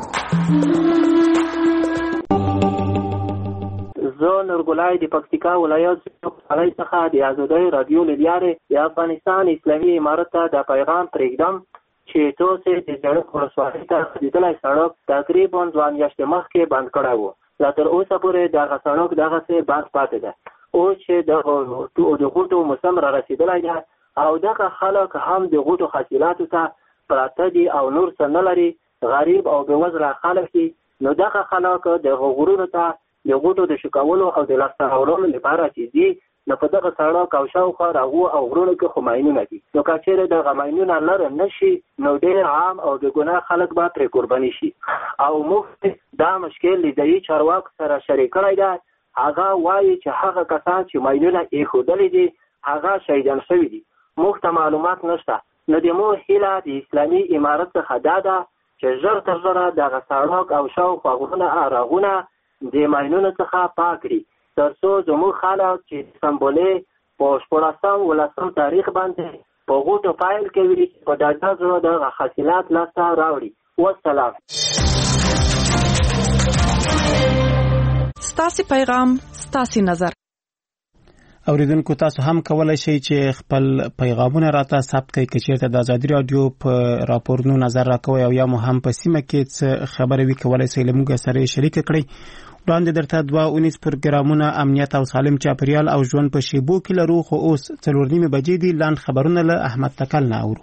زه نورګلای د پکتیکا ولایت څخه څخه د ازادۍ رادیو لپاره د افغانستان اسلامي امارت ته د پیغام پرېږدم چې تاسو د سړک ولسوالۍ ته رسېدلی سړک تقریبا دوه میاشتې مخکې بند کړی و. لا تر اوسه پورې دغه سړک دغسې بند پاتې ده. اوس چې د غوټو موسم را رسېدلی ده او دغه خلک هم د غوټو حاصلاتو ته پراته دي او نور څه نه لري، غریب او بېوزله خلک دي. نو دغه خلک دغه غرونو ته د غوټو د شکولو او د لاسته راوړلو لپاره چې دي نو په دغه سړک او شاوخوا راغو او غرونو کې خو ماینونه دي. نو که چېرې دغه ماینونه لرې نه شي نو ډېر عام او بې ګناه خلک به پرې قرباني شي. او موږ دا مشکل د ځایي چارواکو سره شریک کړی ده. هغه وایي چې هغه کسان چې ماینونه ایښودلي دي هغه شهیدان شوي دي. موږ ته معلومات نشته. نو د مو هیله د اسلامي امارت څخه دا ده چې ژر تر ژره دغه سړک او شاوخوا غرونه راغونه د ماینونو څخه پاک کړي تر څو زموږ خلک چې سمبولې په شپاړسم ولسم تاریخ باندې په غوټو پیل کوي په ډاډه زړه دغه حاصلات لاسته راوړي. والسلام. ستاسې پیغام ستاسې نظر. اوریدونکو تاسو هم کولای شئ چې خپل پیغامونه راته ثبت کړئ که چیرته د ازادي راډیو په راپورونو نظر راکوئ او یا مو هم په سیمه کې څه خبره وي کولای شئ له موږ سره شریک کړئ. وړاندې درته دوه اونیز پروګرامونه امنیت او سالم چاپیریال او ژوند په شیبو کې لرو، خو اوس څلور نیمې بجې دي. لاند خبرونه له احمد تکل نه اورو.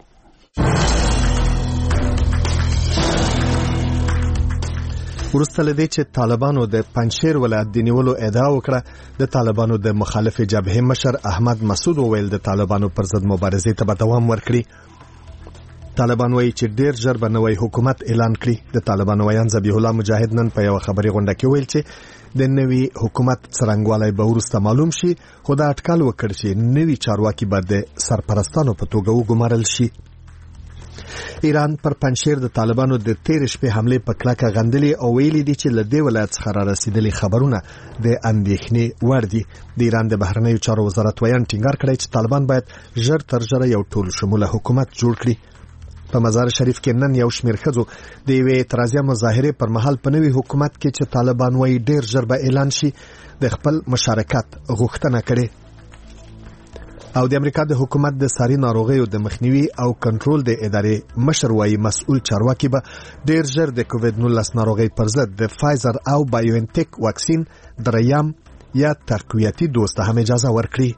ورسته لدې چې طالبانو د پنځشیر ولایت د نیولو ادعا وکړه، د طالبانو د مخالف جبهې مشر احمد مسعود وویل د طالبانو پر ضد مبارزې ته به دوام ورکړي. طالبان وایي چې ډیر ژر به نوی حکومت اعلان کړي. د طالبانو ویان ذبیح الله مجاهد نن په یو خبري غونډه کې ویل چې د نوی حکومت څرنګوالی به وروسته معلوم شي، خو دا اټکل وکړ چې نوی چارواکي به د سرپرستانو په توګه وګمارل شي. ایران پر پنځشیر د طالبانو د تیر شپې حمله په کلکه غندلې او ویلي دي چې له دې ولایت څخه را رسیدلي خبرونه د اندېښنې وړ دي. د ایران د بهرنیو چارو وزارت ویان ټینګار کړی چې طالبان باید ژر تر ژره یو ټول شموله حکومت جوړ کړي. په مزار شریف کې نن یو شمېر ښځو د یوې اعتراضیه مظاهرې پر مهال په نوي حکومت کې چې طالبان وایي ډیر ژر به اعلان شي د خپل مشارکت غوښتنه کړې. او د امریکا د حکومت د ساري ناروغیو د مخنیوي او کنټرول د ادارې مشر وايي مسؤل چارواکي به ډیر ژر د کووډ نولس ناروغي پر ضد د فایزر او بایوانټیک واکسین دریم یا تقویتي دوز ته هم اجازه ورکړي.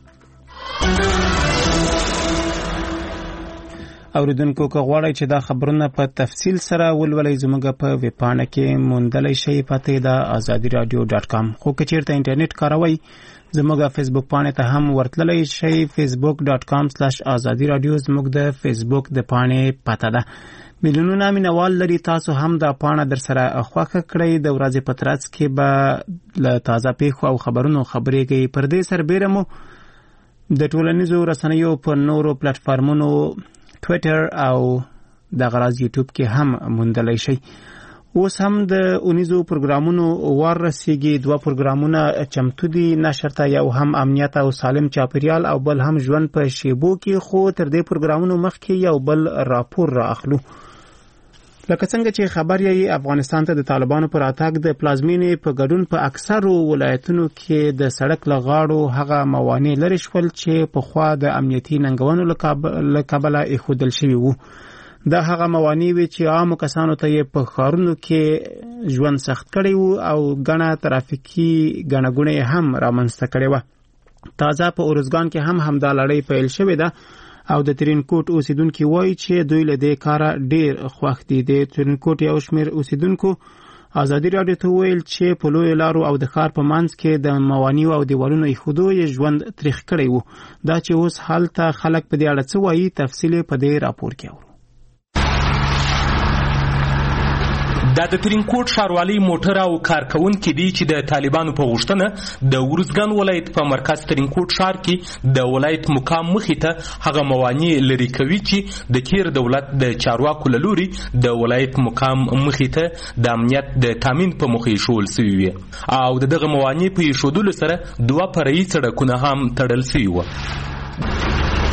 اوریدونکو که غواړئ چې دا خبرونه په تفصیل سره ولولئ زموږ په ویب پاڼه کې موندلی شئ، پته دا آزادي رادیو ډاټ کام. خو که چیرته انټرنیټ کاروئ زموږ فیسبوک پاڼې ته هم ورتللی شئ، فیسبوک ډاټ کام سلاش آزادي رادیو زموږ د فیسبوک د پاڼې پته ده. میلیونونه مینوال لري، تاسو هم دا پاڼه در سره خوښه کړئ. د ورځې په ترڅ کې به له تازه پیښو او خبرونو خبرې کوي. پر دې سربیره مو د ټولنیزو رسنیو په نورو پلیټفارمونو ټویټر او د غراز یوټیوب کې هم موندلی شئ. اوس هم د اونیزو پروګرامونو وار رسیږي. دوه پروګرامونه چمتو دي، نشر ته یو هم امنیت او سالم چاپیریال او بل هم ژوند په شیبو کې. خو تر دې پروګرامونو مخکې یو بل راپور را اخلو. لکه څنګه چې خبر یې افغانستان ته د طالبانو پر اتاک د پلازمینې په ګډون په اکثرو ولایتونو کې د سړک له غاړو هغه موانع لرې شول چې پخوا د امنیتي ننګونو له کبله ایښودل شوي وو. دا هغه موانع وي چې عامو کسانو ته یې په ښارونو کې ژوند سخت کړی وو او ګڼه ترافیکي ګڼه ګوڼه هم رامنځته کړې وه. تازه په اورزګان کې هم همدا لړۍ پیل شوې ده او د ترینکوټ اوسیدونکي وایي چې دوی له دې کاره ډیر خوښ دي. د ترینکوټ یو شمېر اوسیدونکو آزادي راډیو ته وویل چې په لویو لارو او د ښار په منځ کې د موانیو او دیوالونو ایښودو یې ژوند تریخ کړی وو. دا چې اوس هلته خلک په دې اړه څه وایي تفصیل په دې راپور کې اورو. دا د ترینکوټ ښاروالۍ موټر او کارکونکي دي چې د طالبانو په غوښتنه د ورزګان ولایت په مرکز ترینکوټ ښار کې د ولایت مقام مخې ته هغه موانع لرې کوي چې د تیر دولت د چارواکو له لوري د ولایت مقام مخې ته د امنیت د تامین په موخه ایښودل سوي وي او د دغه موانع په ایښودلو سره دوه فرعي سړکونه هم تړل سوي وو.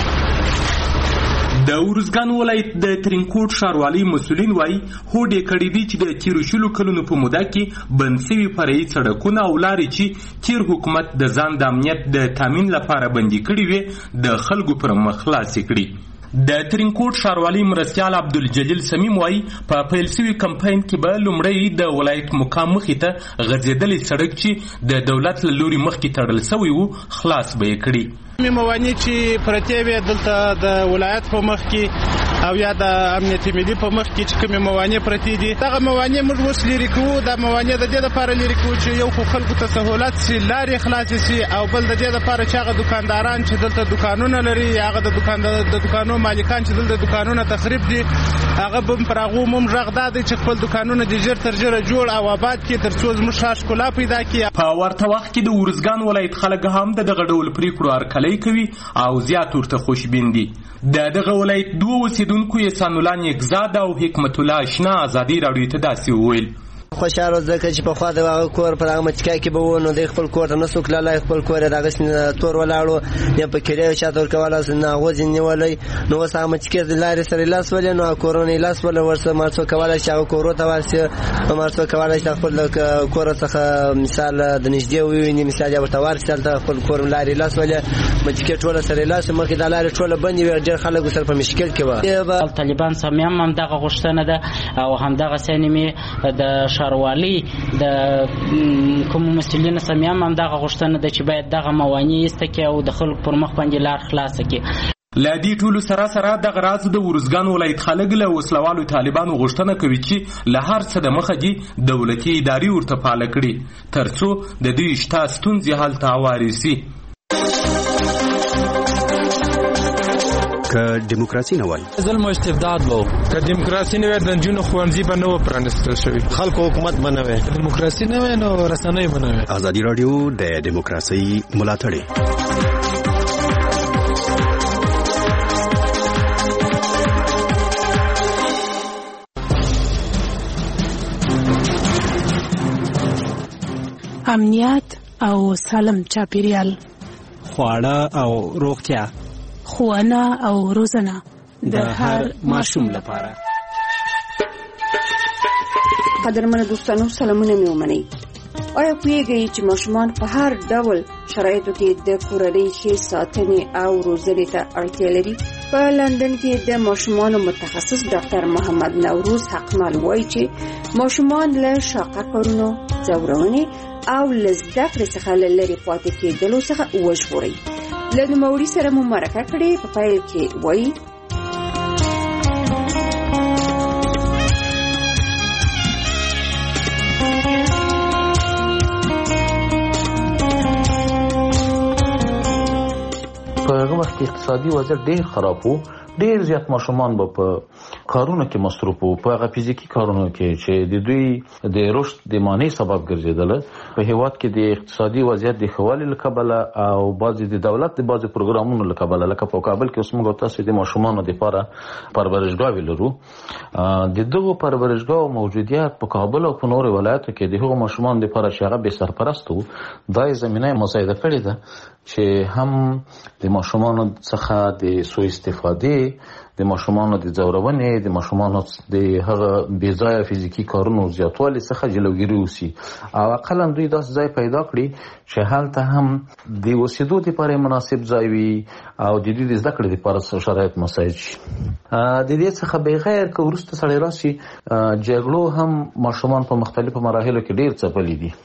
د ورزګان ولایت د ترینکوټ ښاروالۍ مسؤلین وایي هوډ یې کړی دی چې د تیرو شلو کلونو په موده کې بند سوي فرعي سړکونه او لارې چې تیر حکومت د ځان د امنیت د تامین لپاره بندي کړي وې د خلکو پر مخ خلاصې کړي. د ترینکوټ ښاروالۍ مرستیال عبدالجلیل سمیم وایي په پیل سوي کمپاین کې به لومړی د ولایت مقام مخې ته غځېدلی سړک چې د دولت له لوري مخکې تړل سوی و خلاص به یې کړي. موانع چې پرتې وي دلته د ولایت په مخ کې او یا د امنیت ملي په مخ کې چې کومې موانع پرتې دي دغه موانع موږ اوس لرې کوو. دا موانع د دې لپاره لرې کوو چې یو خو خلکو ته سهولت شي، لارې خلاصې شي، او بل د دې لپاره چې هغه دکانداران چې دلته دکانونه لري هغه د دکان د دکانونو مالکان چې دلته دکانونه تخریب دي هغه به پر هغو هم غږ دا دی چې خپل دکانونه د ژر تر ژره جوړ او آباد کړي تر څو زموږ ښار ښکلا پیدا کړي. په ورته وخت کې د ورزګان ولایت خلک هم د دغه ډول پریکړو هرکلی کوي او زیات ورته خوشبین دي. د دغه ولایت دوه اوسیدونکو احسان الله نیکزاد او حکمت الله اشنا آزادي راډیو ته داسې وویل. خوشاله ځکه چې په خوا د هغه کور پر هغه مچکا کې به و نو د خپل کور ته نه څوک لاله خپل کور یې دغسې تور ولاړو یا په کرایه چاته ورکولی نه هغو ځینې نیولی نو اوس هغه مچکې د لارې سره لاس ولې نو هغه کورونه یې لاس ولې ورسره مړ څوک کولی چې هغه کورو ته ورسي مړ څوک کولی چې د خپل کور څخه مثال د نږدې وویني مثال یا ورته ورسي هلته خپل کور لارې لاس ولې مچکې ټوله سره یې لاس مخکې دا لارې ټوله بندې وې ډېر خلک ورسره په مشکل کې وه طالبان سم هم همدغه غوښتنه ده او همدغسې مې د ښاروالۍ د کومو مسؤلینو سم هم همدغه غوښتنه ده چې باید دغه موانع ایسته کړي او د خلکو پر مخ باندې لار خلاصه کړي. له دې ټولو سره سره دغه راز د ارزګان ولایت خلک له وسلوالو طالبانو غوښتنه کوي چې له هر څه د مخه دي دولتي ادارې ورته فعاله کړي تر څو د دوی شته ستونزې هلته هوارې سي. که دیموکراسي نه وای ظلم او استبداد وو، که دیموکراسي نه وای د نجونو ښوونځي به نه و پرانیستل شوي، خلکو حکومت به نه وای، دیموکراسي نه وای نو رسنۍ به نه وای. ازادي راډیو د دیموکراسي ملاتړی امنیت او سالم چاپیریال، خواړه او روغتیا، ښوونه او روزنه د هر ماشوم لپاره. قدرمنو دوستانو سلامونه مې ومنئ. آیا پوهیږئ چې ماشومان په هر ډول شرایطو کې د کورنۍ ښې ساتنې او روزنې ته اړتیا لري؟ په لندن کې د ماشومانو متخصص ډاکټر محمد نوروز حقمل وایي چې ماشومان له شاقه کارونو، ځورونې او له زده کړې څخه له لرې پاتې کېدلو څخه وژغورئ. له نوموړي سره مو مرکه کړې. په پیل کې وایي په هغه وخت کې اقتصادي وضعیت ډېر خراب و، ډېر زیات ماشومان به په کارونو کې مصروف وو، په هغه فزیکي کارونو کې چې د دوی د رشد د مانع سبب ګرځېدله. په هېواد کې د اقتصادي وضعیت د ښه والي له کبله او بعضې د دولت د بعضې پروګرامونو له کبله، لکه په کابل کې اوس موږ او تاسې د ماشومانو دپاره پرورشګاوې لرو. د دغو پرورشګاو موجودیت په کابل او په نورو ولایتو کې د هغو ماشومانو دپاره چې هغه بې سرپرسته وو، دا یې زمینه مساعده کړې ده چې هم د ماشومانو څخه د سوء استفادې، د ماشومانو د ځورونې، د ماشومانو د هغه بې ځایه فزیکي کارونو زیاتوالي څخه جلوګیري وسي او اقلا دوی داسې ځای پیدا کړي چې هلته هم د اوسېدو دپاره مناسب ځای وي او د دوی د زده کړې دپاره شرایط مساعد شي. د دې څخه بغیر که وروسته سړی راشي، جګړو هم ماشومان په مختلفو مراحلو کې ډېر ځپلي دي،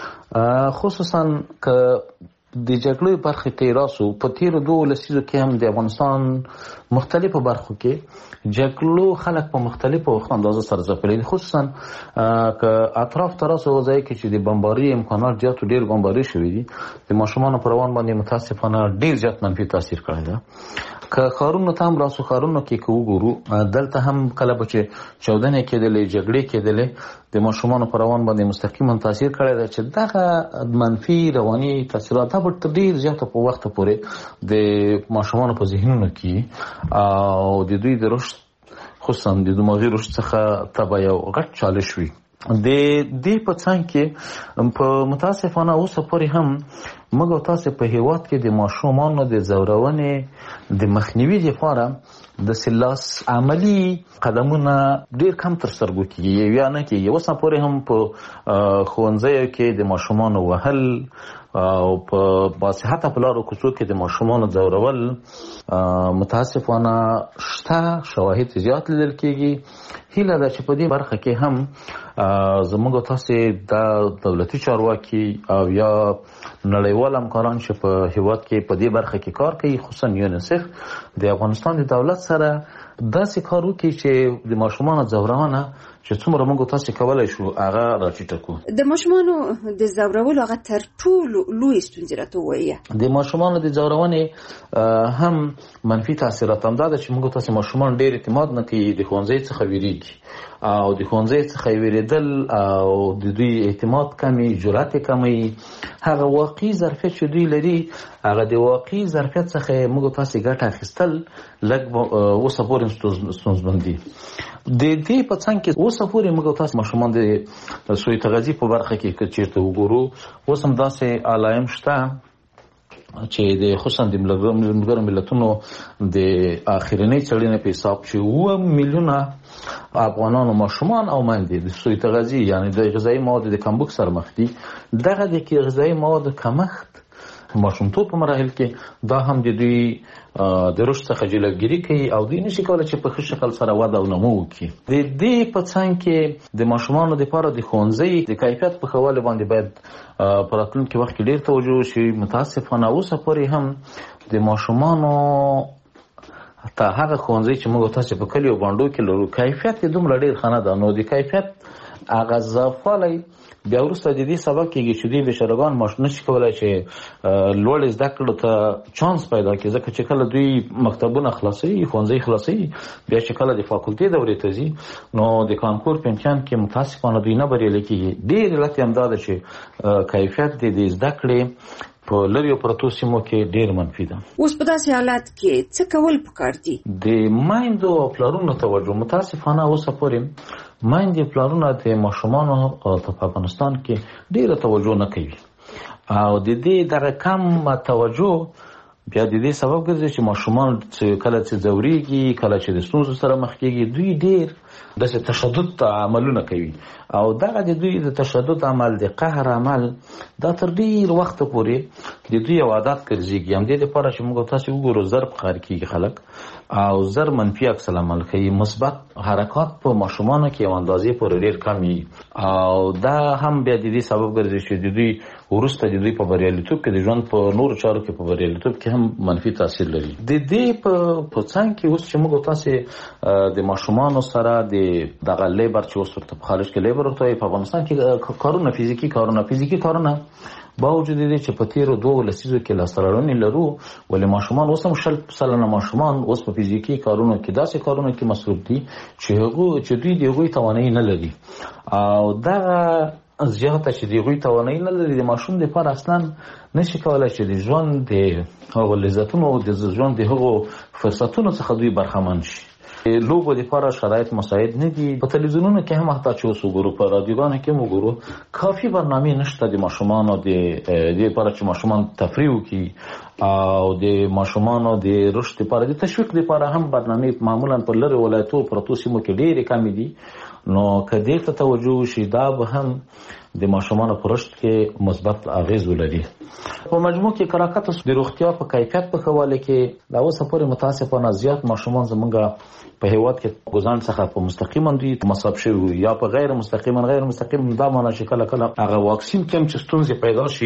خصوصا که د جګړې برخې ته یې راسو. په تېرو دوو لسیزو کې هم د افغانستان مختلفو برخو کې جګړو خلک په مختلفو اندازو سره ځپلي دي، خصوصا که اطراف ته راسو ځای کې چې د بمباري امکانات زیاتو ډېر بمباري شوي دي، د ماشومانو په روان باندې متاسفانه ډېر زیات منفي تاثیر کړی ده. که ښارونو ته هم راسو، ښارونو کې که وګورو دلته هم کله به چې چاودنې کېدلې، جګړې کېدلې، د ماشومانو په روان باندې مستقیما تاثیر کړی ده چې دغه منفي رواني تاثیرات دا به تر ډېر زیاته په وخته پورې د ماشومانو په ذهنونو کې او د دوی د رشد، خصوصا د دماغي رشد څخه تبه یو غټ چالش وي. د دې په څنګ کې په متاسفانه اوسه پورې هم موږ او تاسې په هېواد کې د ماشومانو د ځورونې د مخنیوي لپاره داسې لاس عملي قدمونه ډېر کم تر سترګو کېږي یا نه کېږي. اوسه پورې هم په ښوونځیو کې د ماشومانو وهل او په باصحته په لارو کوڅو کې د ماشومانو ځورول متاسفانه شته، شواهد زیات لیدل کېږي. هیله ده چې په دې برخه کې هم زموږ تاسې د دولتي چارواکي او یا نړیوال همکاران چې په هېواد کې په دې برخه کې کار کوي، خصوصا یونیسف، د افغانستان د دولت سره داسې کار وکړي چې د ماشومانو ځورونه چې څومره موږ تاسې کولی شو هغه راټیټه کړو. د ماشومانو د ځورولو هغه تر ټولو لوی ستونزې راته ووایه. د ماشومانو د ځورونې هم منفي تاثیرات هم دا ده چې موږ تاسې ماشومان ډېر اعتماد نه کوي، د ښوونځي څخه ویریږي او د ښوونځي څخه ویرېدل او د دوی اعتماد کمي، جرأت یې کمی. هغه واقعي ظرفیت چې دوی لري، هغه د واقعي ظرفیت څخه موږ تاسې ګټه اخیستل لږ اوسه پورې ستونزمن دي. د دې په څنګ کې اوس پورې موږ تاسو ماشومان د سوی تغذیه په برخه کې چیرته وګورو اوس هم داسې علایم شته چې د خصوصا د ملګرو ملتونو د اخرنۍ څېړنې په حساب چې اوه میلیونه افغانانو ماشومان او میندې د سوی تغذیه یعنی د غذایي موادو د کمبود سره مخ دي. دغه د غذایي موادو کمښت ماشومتوب په مراحل کې دا هم د دوی د رشد څخه جلوګیري کوي او دوی نشي کولی چې په ښه شکل سره وده او نمو وکړي. د دې په څنګ کې د ماشومانو دپاره د ښوونځي د کیفیت په ښه والي باندې باید په راتلونکي وخت کې ډېر توجه وشي. متاسفانه اوسه پورې هم د ماشومانو ته هغه ښوونځي چې موږ تاسې په کلیو بانډو کې لرو کیفیت یې دومره ډېر ښه نه ده. نو د کیفیت هغه ضعفوالی بیا وروسته د دې سبب کېږي چې دوی بېچارهګان ماشوم نشي کولی چې لوړ زده کړو ته چانس پیدا کړي ځکه چې کله دوی مکتبونه خلاصوي ښوونځي خلاصوي بیا چې کله د فاکولتي دورې ته ځي نو د کانکور په امتحان کې متاسفانه دوی نه بریالي کېږي. ډېر علت یې همدا ده چې کیفیت د زده کړې په لرې پرتو سیمو کې ډېر منفي ده. اوس په داسې حالات کې څه کول پکار دي؟ د میندو او پلارونو توجه متاسفانه اوسه پورې میندې پلارونه د ماشومانو ته په افغانستان کې ډېره توجه نه کوي او د دې دغه کم توجه بیا د دې سبب ګرځي چې ماشومان کله چې ځورېږي کله چې د ستونزو سره مخ کېږي دوی ډېر داسې تشدد ته عملونه کوي او دغه د دوی د تشدد عمل د قهر عمل دا تر ډېر وخته پورې د دوی یو عادت ګرځېږي. همدې دپاره چې موږ تاسې وګورو زر په ښار کېږي خلک او زر منفي عکس العمل کوي. مثبت حرکات په ماشومانو کې یو اندازې پورې ډېر کم وي او دا هم بیا د دې سبب ګرځي چې د دوی وروسته د دوی په بریالیتوب کې د ژوند په نورو چارو کې په بریالیتوب کې هم منفي تاثیر لري. د دې په څنګ کې اوس چې موږ تاسې د ماشومانو سره د دغه لیبر چې اوس ورته په خارج کې لیبر ورته وایي په افغانستان کې کارونه فزیکي کارونه فزیکي کارونه باوجود دې چې په تیرو دوو لسیزو کې لاسته راوړنې لرو ولې ماشومان اوس هم شل سلنه ماشومان اوس په فزیکي کارونو کې داسې کارونو کې مصروف دي چې هغوی چې دوی د هغوی توانایي نه لري او دغه زیاته چې د هغوی توانایي نه لري د ماشوم دپاره اصلا نشي کولی چې د ژوند د هغو لذتونو د ژوند د هغو فرصتونو څخه دوی برخمن شي. لوبو دپاره شرایط مساعد نه دي. په تلویزیونونو کې هم حتی چې اوس وګورو په رادیوګانو کې هم وګورو کافي برنامې نشته د ماشومانو د دې لپاره چې ماشومان تفریح وکړي او د ماشومانو د رشد لپاره د تشویق لپاره هم برنامې معمولا په لرې ولایتو پرتو سیمو کې ډېرې کمې دي. نو که دې ته توجه وشي دا به هم د ماشومانو په رشد کې مثبت اغېز ولري. په مجموع کې کراکت د روغتیا په کیفیت په ښه والي کې دا اوسه پورې متاسفانه زیات ماشومان زمونږ په هېواد کې ګزان څخه په مستقیما دوی مصاب شوي یا په غیر مستقیما غیر مستقیم دا معنی چې کله کله هغه واکسین کې هم چې ستونزې پیدا شي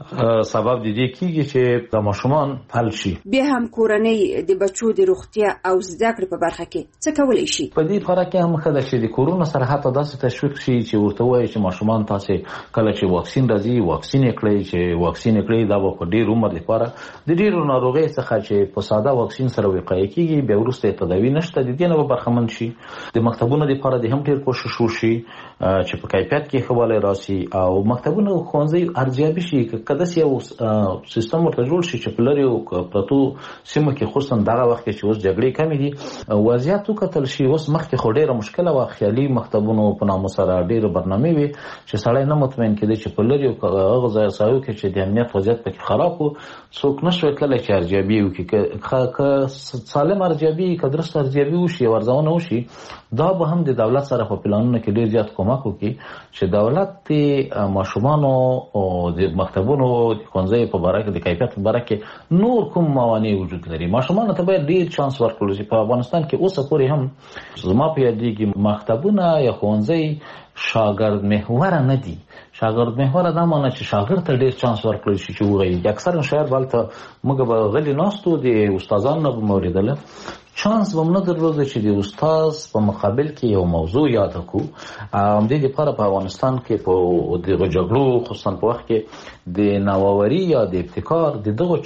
سبب د دې کېږي چې د ماشومان حل شي. بیا هم کورنۍ د بچو د روغتیا او زده کړې په برخه کې څه کولی شي؟ په دې لپاره کې هم ښه ده چې د کورونو سره حتی داسې تشویق شي چې ورته ووایي چې ماشومان تاسې کله چې واکسین راځي واکسین یې کړئ چې واکسین یې کړئ دا به په ډېر عمر لپاره د ډېرو ناروغیو څخه چې په ساده واکسین سره وقایه کېږي بیا وروسته یې تداوي نشته د دې نه به برخمن شي. د مکتبونو لپاره د هم ډېر کوشش وشي چې په کیفیت کې ښه والی راسي او مکتبونه او ښوونځي ارزیابي شي که داسې یو سیستم ورته جوړ شي چې په لرې پرتو سیمو کې خصوصا دغه وخت کې چې اوس جګړې کمې دي وضعیت وکتل شي. اوس مخکې خو ډېره مشکله وه خیالي مکتبونو په نامو سره ډېرې برنامې وې چې سړی نه مطمئن کېدی چې په لرې هغه ځایو کې چې د امنیت وضعیت پکې خراب و څوک نه شوی تللی چې ارزیابي وکړي. که سالم ارزیابي که درست ارزیابي وشي او ارزونه وشي دا به هم د دولت سره په پلانونو کې ډېر زیات کومک وکړي چې دولت د ماشومانو د مکتبونو د ښوونځیو په باره کې د کیفیت په باره کې نور کوم موانع وجود لري. ماشومانو ته باید ډېر چانس ورکړل شي. په افغانستان کې اوسه پورې هم زما په یادېږي مکتبونه یا ښوونځی شاګرد محوره نه دي. شاګرد محوره دا معنی چې شاګرد ته ډېر چانس ورکړل شي چې وغږېږي. اکثرا شاید هلته موږ به غلي ناست وو د استادانو نه به مو اورېدله چانس به م نه درلوده چې د استاد په مقابل کې یو موضوع یاده کړو. همدې دپاره په افغانستان کې په دغه جګړو خصوصا په وخت کې د نوآوري یا د ابتکار د دغو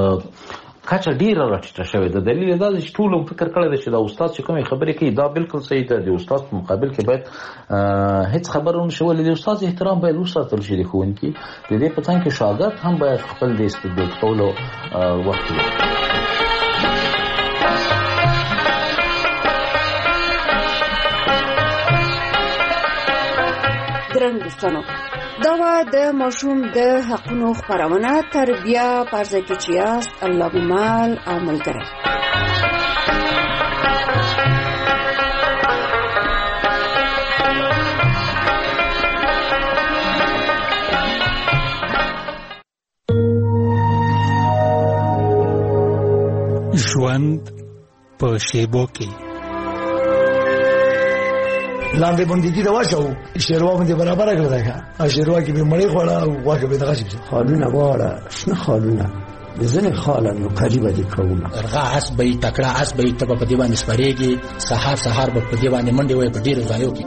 کچه ډیره راټیټه شوې ده. دلیل یې دا دی چې ټولو فکر کړی دی چې دا استاد چې کومې خبرې کوي دا بالکل صحیح ده. د استاد په مقابل کې باید هیڅ خبره ونه شي. ولې د استاد احترام باید وساتل شي. د ښوونکي د دې په څنګ کې شاګرد هم باید خپل د استدلال کولو وخت ولري. درن دوستانو دا و د ماشوم د حقونو خبرونه تربیه پرځای کې چې یاست الله بمال او ملګری ژوند په شیبو کې لاندې باندې دي دا واچو شیروا باندې برابر کړل دا ښه شیروا کې به مړی خوړه او واګه به دغه شي خالونه واړه شنه خالونه ځنه خالونه قریبه دي کومه رغه اس به تکړه اس به ته په دی باندې سپریږي سحر سحر به په دی باندې منډي وای په ډیر ځایو کې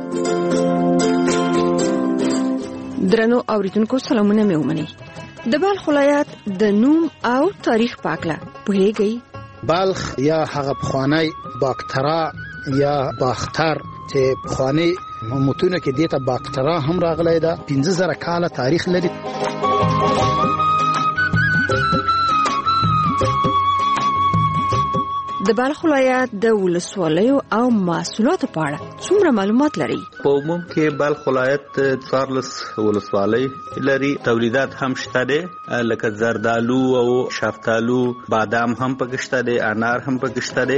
درنو اوریدونکو سلامونه مې ومني د بلخ ولایت د نوم او تاریخ پاکله پوهیږئ بلخ یا هغه پخوانی باکترا یا باختر چې پخوانی متونه کې دیته باکترا هم راغلی ده پنځه زره کاله تاریخ لري د بلخ ولایت د ولسوالیو او محصولاتو په اړه څومره معلومات لري په عموم کې بلخ ولایت څوارلس ولسوالۍ لري تولیدات هم شته دي لکه زردالو او شفتالو بادام هم پکې شته دي انار هم پکې شته دي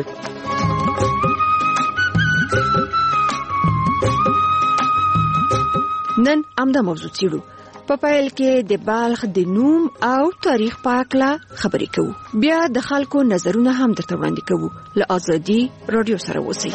نن امدا موضوع چیرو په پایل کې د بلخ د نوم او تاریخ په اړه خبرې کوو بیا د خلکو نظرونه هم درته وړاندې کوو له ازادي رادیو سره اوسئ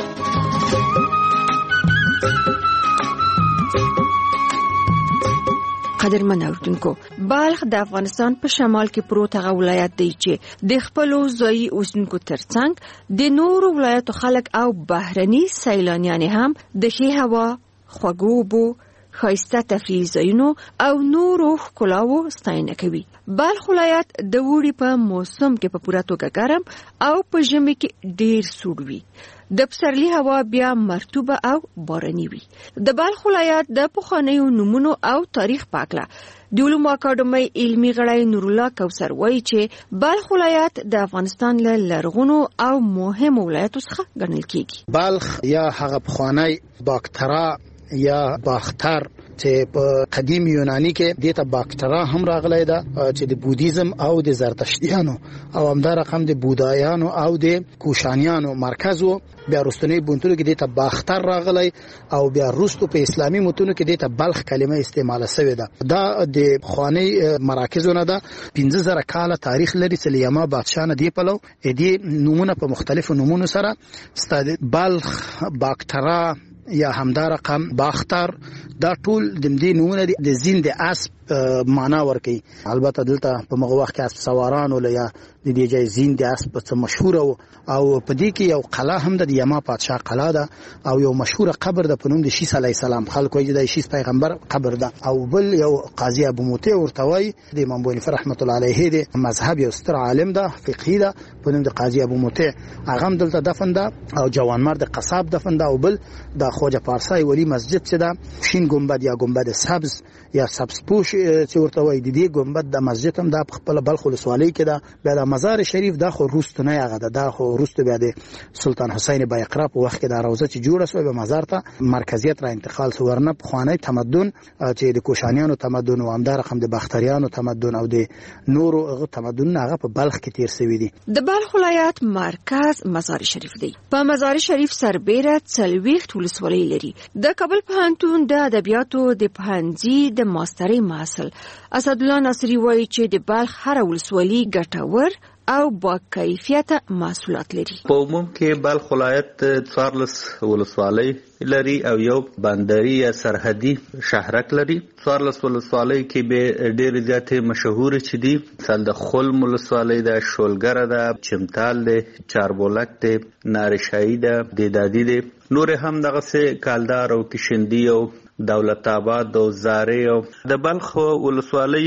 قدرمن اوردونکو بلخ د افغانستان په شمال کې پروت هغه ولایت دی چې د خپل ځایي اوسیدونکو ترڅنګ د نورو ولایتو خلک او بهرني سیلانیان هم د ښې هوا خوږو اوبو خایسته تفریحي ځایونو او نورو ښکلاوو ستاینه کوي بلخ ولایت د اوړي په موسم کې په پوره توګه ګرم او په ژمي کې ډیر سوړ وي د پسرلي هوا بیا مرطوبه او باراني وي د بلخ ولایت د پخوانیو نومونو او تاریخ په اړه د علومو اکاډمۍ علمي غړی نور الله کوثر وایي چې بلخ ولایت د افغانستان له لرغونو او مهمو ولایتو څخه ګڼل کیږي بلخ یا هغه پخوانی باکترا یا باختر چې په قدیم یونانی کې دیته باکترا هم راغلی ده چې د بودیزم او د زرتشتیانو او همدا رقم د بودایانو او د کوشانیانو مرکز وو بیا رستنی بونتلو کې دیته باختر راغلی او بیا رستو په اسلامي متونو کې دیته بلخ کلمه استعمال شوې ده دا د خوانی مراکزونه ده پنځه زره کاله تاریخ لري چې لیما بادشاه نه دی پلو دې نمونه په مختلفو نمونو سره ستاد بلخ باکترا یا همدا رقم باختر دا ټول د دې نمونه د زین د اسب معنا ورکي البته دلته په مغه وخت کې اسب سواران ول یا د دې ځای زین د اسب څخه مشهور او په دې کې یو قلعه هم د یما پادشاه قلعه ده او یو مشهور قبر د پنوم د شیس علی السلام خلکو یې د شیس پیغمبر قبر ده او بل یو قاضي ابو موتی ورتوي د امام بونی رحمت الله علیه د مذهب یو ستر عالم ده فقهی ده پنوم د قاضي ابو موتی هغه هم دلته دفن ده او جوانمرد قصاب دفن ده او بل د خوجه پارسای ولی مسجد چې ده شین ګمبد یا ګمبد سبز یا سبز پوش چې ورته وای د دې ګمبد د مسجد هم د خپل بلخ ولسوالۍ کې ده بیا د مزار شریف د خو روستو نه هغه ده خو روستو بیا د سلطان حسین بایقرا په وخت کې د روزه چې جوړه شوې به مزار ته مرکزیت را انتقال شو ورنه په خوانی تمدن چې د کوشانیانو تمدن او همدار رقم د بختریانو تمدن او د نورو تمدن هغه په بلخ کې تیر شوی دي د بلخ ولایت مرکز مزار شریف دی په مزار شریف سربېره څلوېښت ولسوالۍ لري د کابل پوهنتون د ادبیاتو د پوهنځي د ماسترۍ محصل اسدالله ناصري وایي چې د بلخ هر ولسوالۍ ګټور او با کیفیت محصولات لري په عموم کې بلخ ولایت څوارلس ولسوالۍ لري او یو بندري یا سرحدي شهرک لري څوارلس ولسوالۍ کې به ډېر زیاتې مشهور چي دي مثال د خلم ولسوالۍ د شولګره د چمتال د چاربولک د نارشایی د دیدادي د نور هم دغه سه کالدار او کشندی او دولت آباد او زارې او د بلخ ولسوالۍ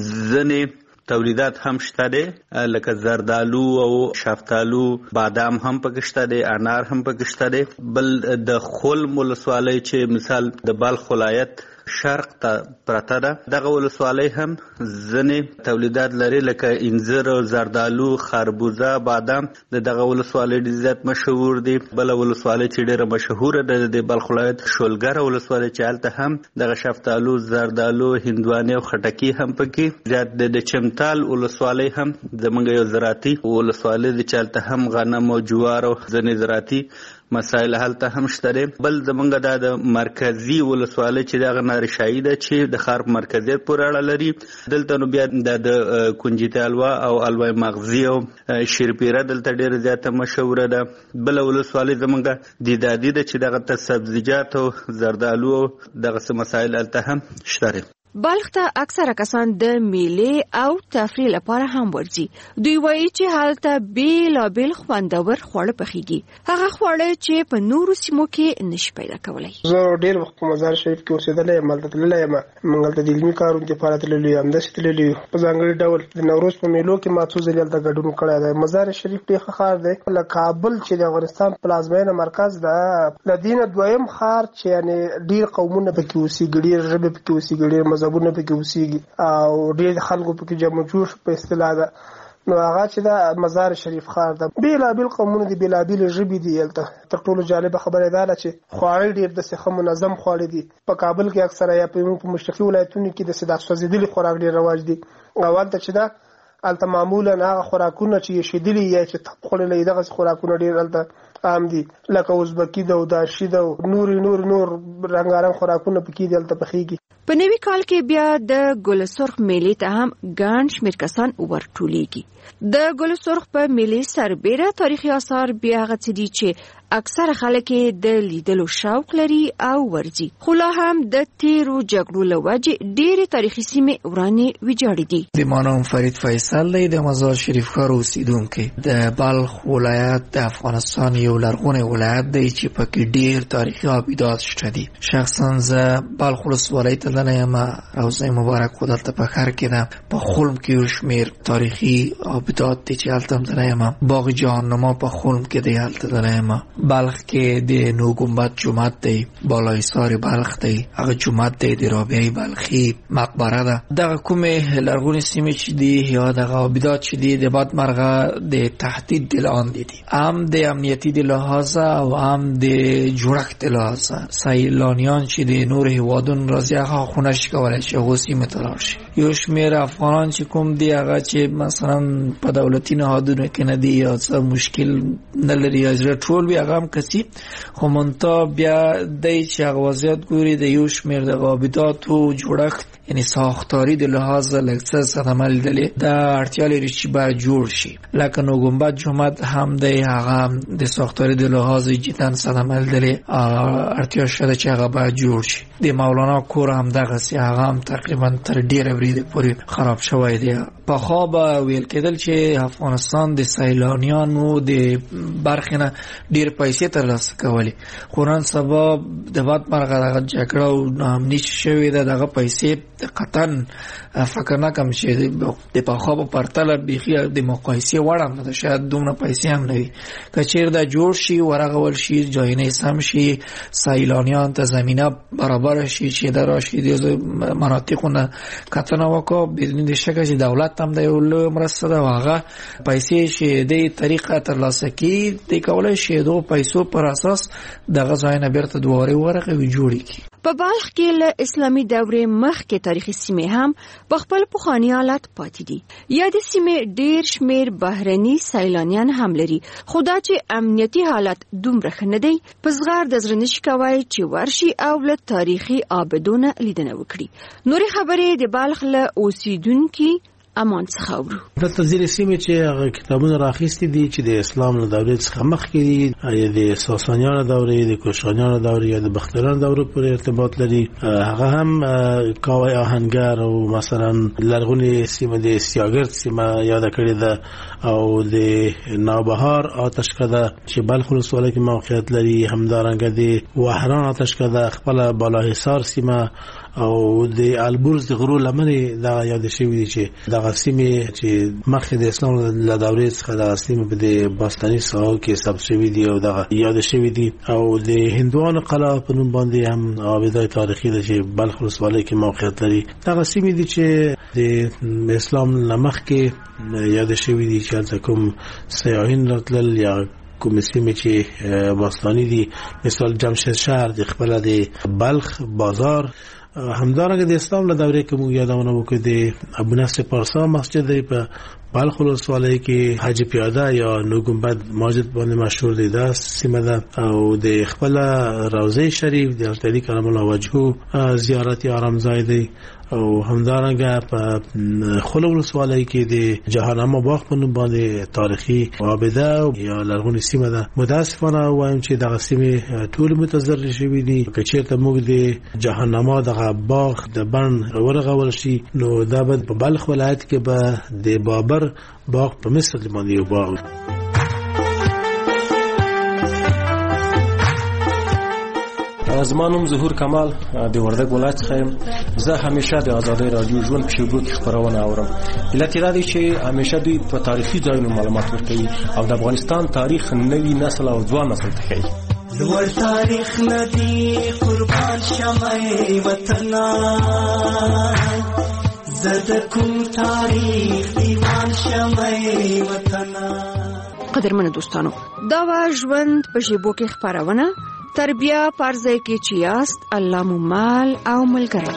ځنې تولیدات هم شته دي لکه زردالو او شفتالو بادام هم پکې شته دي انار هم پکې شته دي بل د خلم ولسوالۍ چې مثال د بلخ ولایت شرق ته پرته ده. دغه ولسوالۍ هم ځینې تولیدات لري لکه انځر، زردالو، خربوزه، بادام. د دغه ولسوالۍ ډېر زیات مشهور دي. بله ولسوالۍ چې ډېره مشهوره ده د بلخ ولایت شولګره ولسوالۍ چې هلته هم دغه شفتالو، زردالو، هندوانې او خټکي هم پکې زیات دي. د چمتال ولسوالۍ هم زموږ یو زراعتي ولسوالۍ ده چې هلته هم غنم او جوار او ځینې زراعتي مسایل هلته هم شته. بل زمونږ دا د مرکزي ولسوالۍ چې دغه نارشایي ده چې د ښار په مرکزیت پورې اړه لري. دلته نو بیا د کنجدي الوا او الوای مغزي او شیرپیره دلته ډېره زیاته مشهوره ده. بله ولسوالۍ زمونږ دیدادي ده چې دغه ته سبزیجات او زردالو او دغسې مسایل هلته هم شته. بلخ ته اکثره کسان د میلې او تفریح لپاره هم ورځي. دوی وایي چې هلته بیلابیل خوندور خواړه پخېږي، هغه خواړه چې په نورو سیمو کې نشي پیدا کولی. زه ډېر وخت په مزار شریف کې اوسېدلی یم، هلته تللی یم. موږ هلته د علمي کارونو دپاره تللي یو، همداسې تللي یو. په ځانګړي ډول د نوروز په میلو کې ما څو ځلې هلته ګډون کړی دی. مزار شریف ډېر ښه ښار دی. له کابل چې د افغانستان پلازمینه مرکز ده، له دې نه دویم ښار چې یعنې ډېر قومونه پکې اوسېږي، ډېر ژبې پکې اوسېږي، ډېر مذهبونه پکې اوسېږي او ډېر خلکو پکې جمع جوړ په اصطلاح ده. نو هغه چې دا مزار شریف ښار ده، بیلابیل قومونه دي، بیلابیل ژبې دي. هلته تر ټولو جالبه خبره دا ده چې خواړه ډېر داسې ښه منظم خواړه دي. په کابل کې اکثره یا په مشرقي ولایتونو کې داسې دا سوځېدلي خوراک ډېر رواج دي. او هلته چې دا هلته معمولا هغه خوراکونه چې یشېدلي یا چې تپ خوړلی دغسې خوراکونه ډېر هلته عام دي، لکه ازبکي ده او داشي ده او نور نور نور رنګارنګ خوراکونه پکې دي هلته پخېږي. په نوي کال کې بیا د ګل سرخ میلې ته هم ګڼ شمېر کسان ورټولېږي. د ګل سرخ په میلې سربیره تاریخي آثار بیا هغه څه دي چې اکثره خلک د لیدلو شوق لري او ورځي. خو لا هم د تیرو جګړو له وجې ډېرې تاریخي سیمې ورانې ویجاړې دي. د ما نوم فرید فیصل دی، د مزار شریف ښار اوسېدونکی. د بلخ ولایت د افغانستان یو لرغونی ولایت دی چې پکې ډېر تاریخي آبدات شته دي. شخصا زه بلخ ولسوالۍ ته تللی یم، روضه مبارک خو دلته په ښار کې ده. په خلم کې یو شمېر تاریخي آبدات دی چې هلته هم تللی یم. باغ جهاننما په خلم کې دی، هلته تللی یم. بلخ کې د نو ګنبد جومات دی، بالایسار بلخ دی، هغه جومات دی د رابعه بلخي مقبره ده. دغه کومې لرغونې سیمې چې دي یا دغه آبدات چې دي د بدمرغه د تهدید د لاندې دي، هم د امنیتي د لحاظه او هم د جوړښت د لحاظه. سیلانیان چې د نور هېوادونو راځي هغه خو نشي کولی چې هغو سیمې ته لاړ شي. یو شمېر افغانان چې کوم دي هغه چې مثلا په دولتي نهادونو کې نه دي یا څه مشکل نه لري یا زړه ټول وي، هغه هم کسي. خو منتها بیا دی چې هغه وضعیت ګوري د یو شمېر د آبداتو جوړښت یعنی ساختاري د لحاظه لږ څه صدمه لیدلې، دا اړتیا لري چې باید جوړ شي. لکه نو ګنبد جومات هم دی، هغه د ساختاري د لحاظه جدا صدمه لیدلې، اړتیا شته چې هغه باید جوړ شي. د مولانا کور هم دغسې، هغه هم تقریبا تر ډېره بریده پورې خراب شوی دی. پخوا به ویل کېدل چې افغانستان د سیلانیانو د برخې نه ډېر پیسې ترلاسه کولې، خو نن سبا د بدمرغه دغه جګړه او ناامني چې شوې ده، دغه پیسې قطعا فکر نه کوم چې د پخوا په پرتله بیخي د مقایسې وړ هم نه ده، شاید دومره پیسې هم نه وي. که چېرې دا جوړ شي، ورغول شي، جاینې سم شي، سیلانیان ته زمینه برابر شي چې د راشي د مناطقو نه کتنه وکړو، بدون د شکه چې دولت هم د یو لویه مرسته ده او هغه پیسې چې د طریقه ترلاسه کړي دی کولی شي د دغو پیسو پر اساس دغه ځای نه بیرته دوباره ورغوي جوړې کړي. په بلخ کې له اسلامي دورې مخکې تاریخي سیمې هم په خپل پخواني حالت پاتې دي. یا د سیمې ډېر شمېر بهرني سیلانیان هم لري، خو دا چې امنیتي حالت دومره ښه نه دی، په زغر د زړه نشي کوی چې ورشي او له تاریخي آبدونه لیدنه وکړي. نورې خبرې د بلخ له اوسیدونکي امان څخه اورو. دلته ځینې سیمې چې هغه کتابونه راخیستي دي چې د اسلام له دورې څخه مخکې دي، یا د ساسانیانو دورې، د کوشانیانو دورې یا د بختیانو دورې پورې ارتباط لري. هغه هم کاوی آهنګر او مثلا لرغونې سیمه د سیاګرد سیمه یاده کړې ده، او د نوبهار آتشکده چې بلخ ولسوالۍ کې موقعیت لري، همدارنګه د وحران آتشکده، خپله بالاحصار سیمه او د البرز د غرو لمنې دا یاد شوي دي چې دا دغه سیمې چې مخکې د اسلام له دورې څخه دغه سیمې په د باستاني ساحو کې ثبت شوي دي او دغه یاد شوي دي او د هندوانو قلعه په نوم باندې هم آبادای تاریخي ده چې بلخ ولسوالۍ کې موقعیت لري. دغه سیمې دي چې د اسلام له مخکې یاد شوي دي چې هلته کوم سیاحین راتلل یا کوم سیمې چې باستاني دي، مثال جمشید شهر د خپله د بلخ بازار. همدارنګه د اسلام له دورې کې موږ یادونه وکړو د ابو نصر پارسا مسجد دی په بلخ ولسوالۍ کې حاجی پیاده یا نو ګنبد مسجد باندې مشهور دی. دا سیمه ده او د خپله روضه شریف د حضرت علی کرم الله وجهه زیارت آرام ځای دی او همدارنګه په خلو ولسوالۍ کې د جهانامه باغ په نوم باندې تاریخي آباده یا لرغونې سیمه ده. متاسفانه وایم چې دغه سیمې ټول متضرر شوي دي. که چېرته موږ د جهانامه دغه باغ د بڼ ورغول شي نو دا به په بلخ ولایت کې به د بابر باغ په مثل باندې یو باغ. زما نوم ظهور کمال د وردګ ولایت څخه یم. زه همیشه د آزادۍ راډیو ژوند په شیبو کې خبرونه اورم. علت یې دا دی چې همیشه دوی په تاریخي ځایونو معلومات ورکوي او د افغانستان تاریخ نوي نسل او ځوان نسل ته ښیي. لوړ تاریخ ندی قربان شمعې وطنا، زه د کوم تاریخ دیوان شمعې وطنا. قدرمنو دوستانو، دا وا ژوند په شیبو کې خبرونه تربیه پرځای کې چې یاست الله مو مال او ملګری.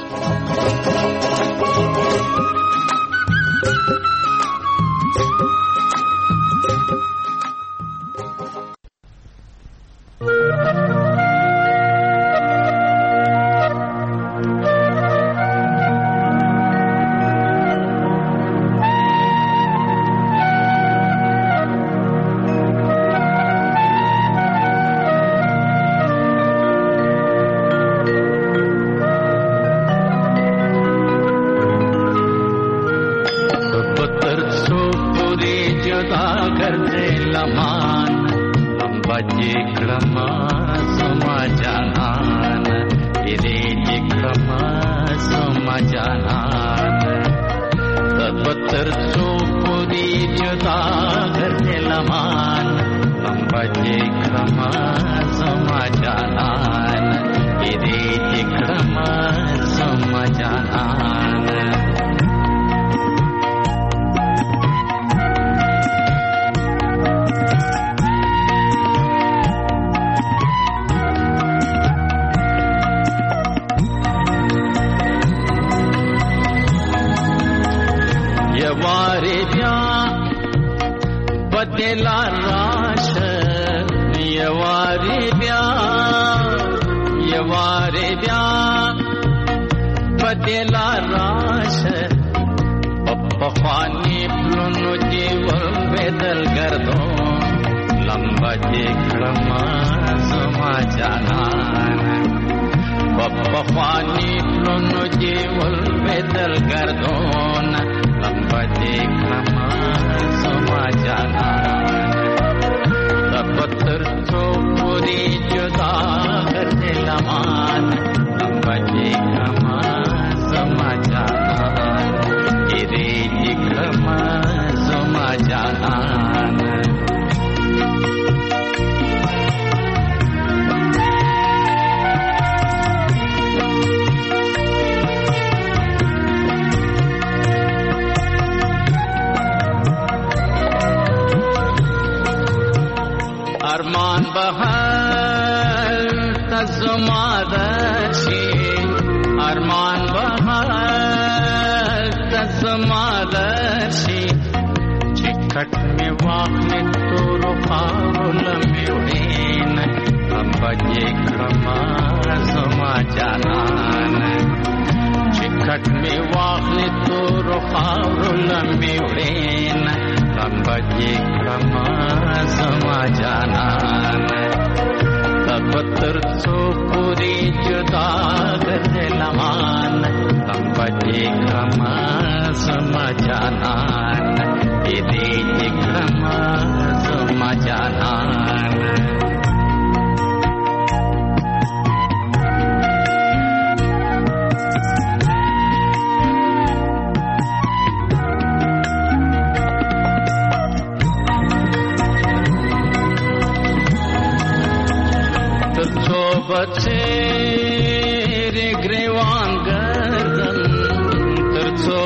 बचेरे ग्रेवान गर्दन तरचो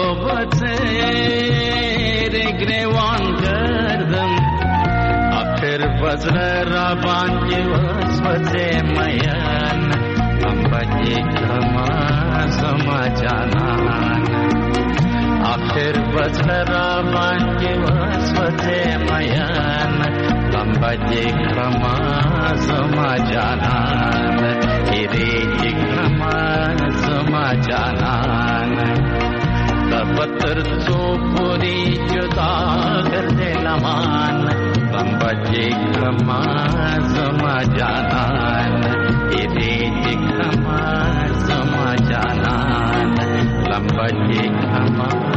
बचेरे ग्रेवान गर्दन आखिर वज्र राबान के वस्वचे मयन अंबजे क्रमा समाजानान आखिर वज्र राबान के वस्वचे मयन अंबजे क्रमा समाजानान हिरे क्रमा समाजानान तपतर चोपुरी जुदा कर दे लमान अंबजे क्रमा समाजानान हिरे क्रमा समाजानान लंबजे क्रमा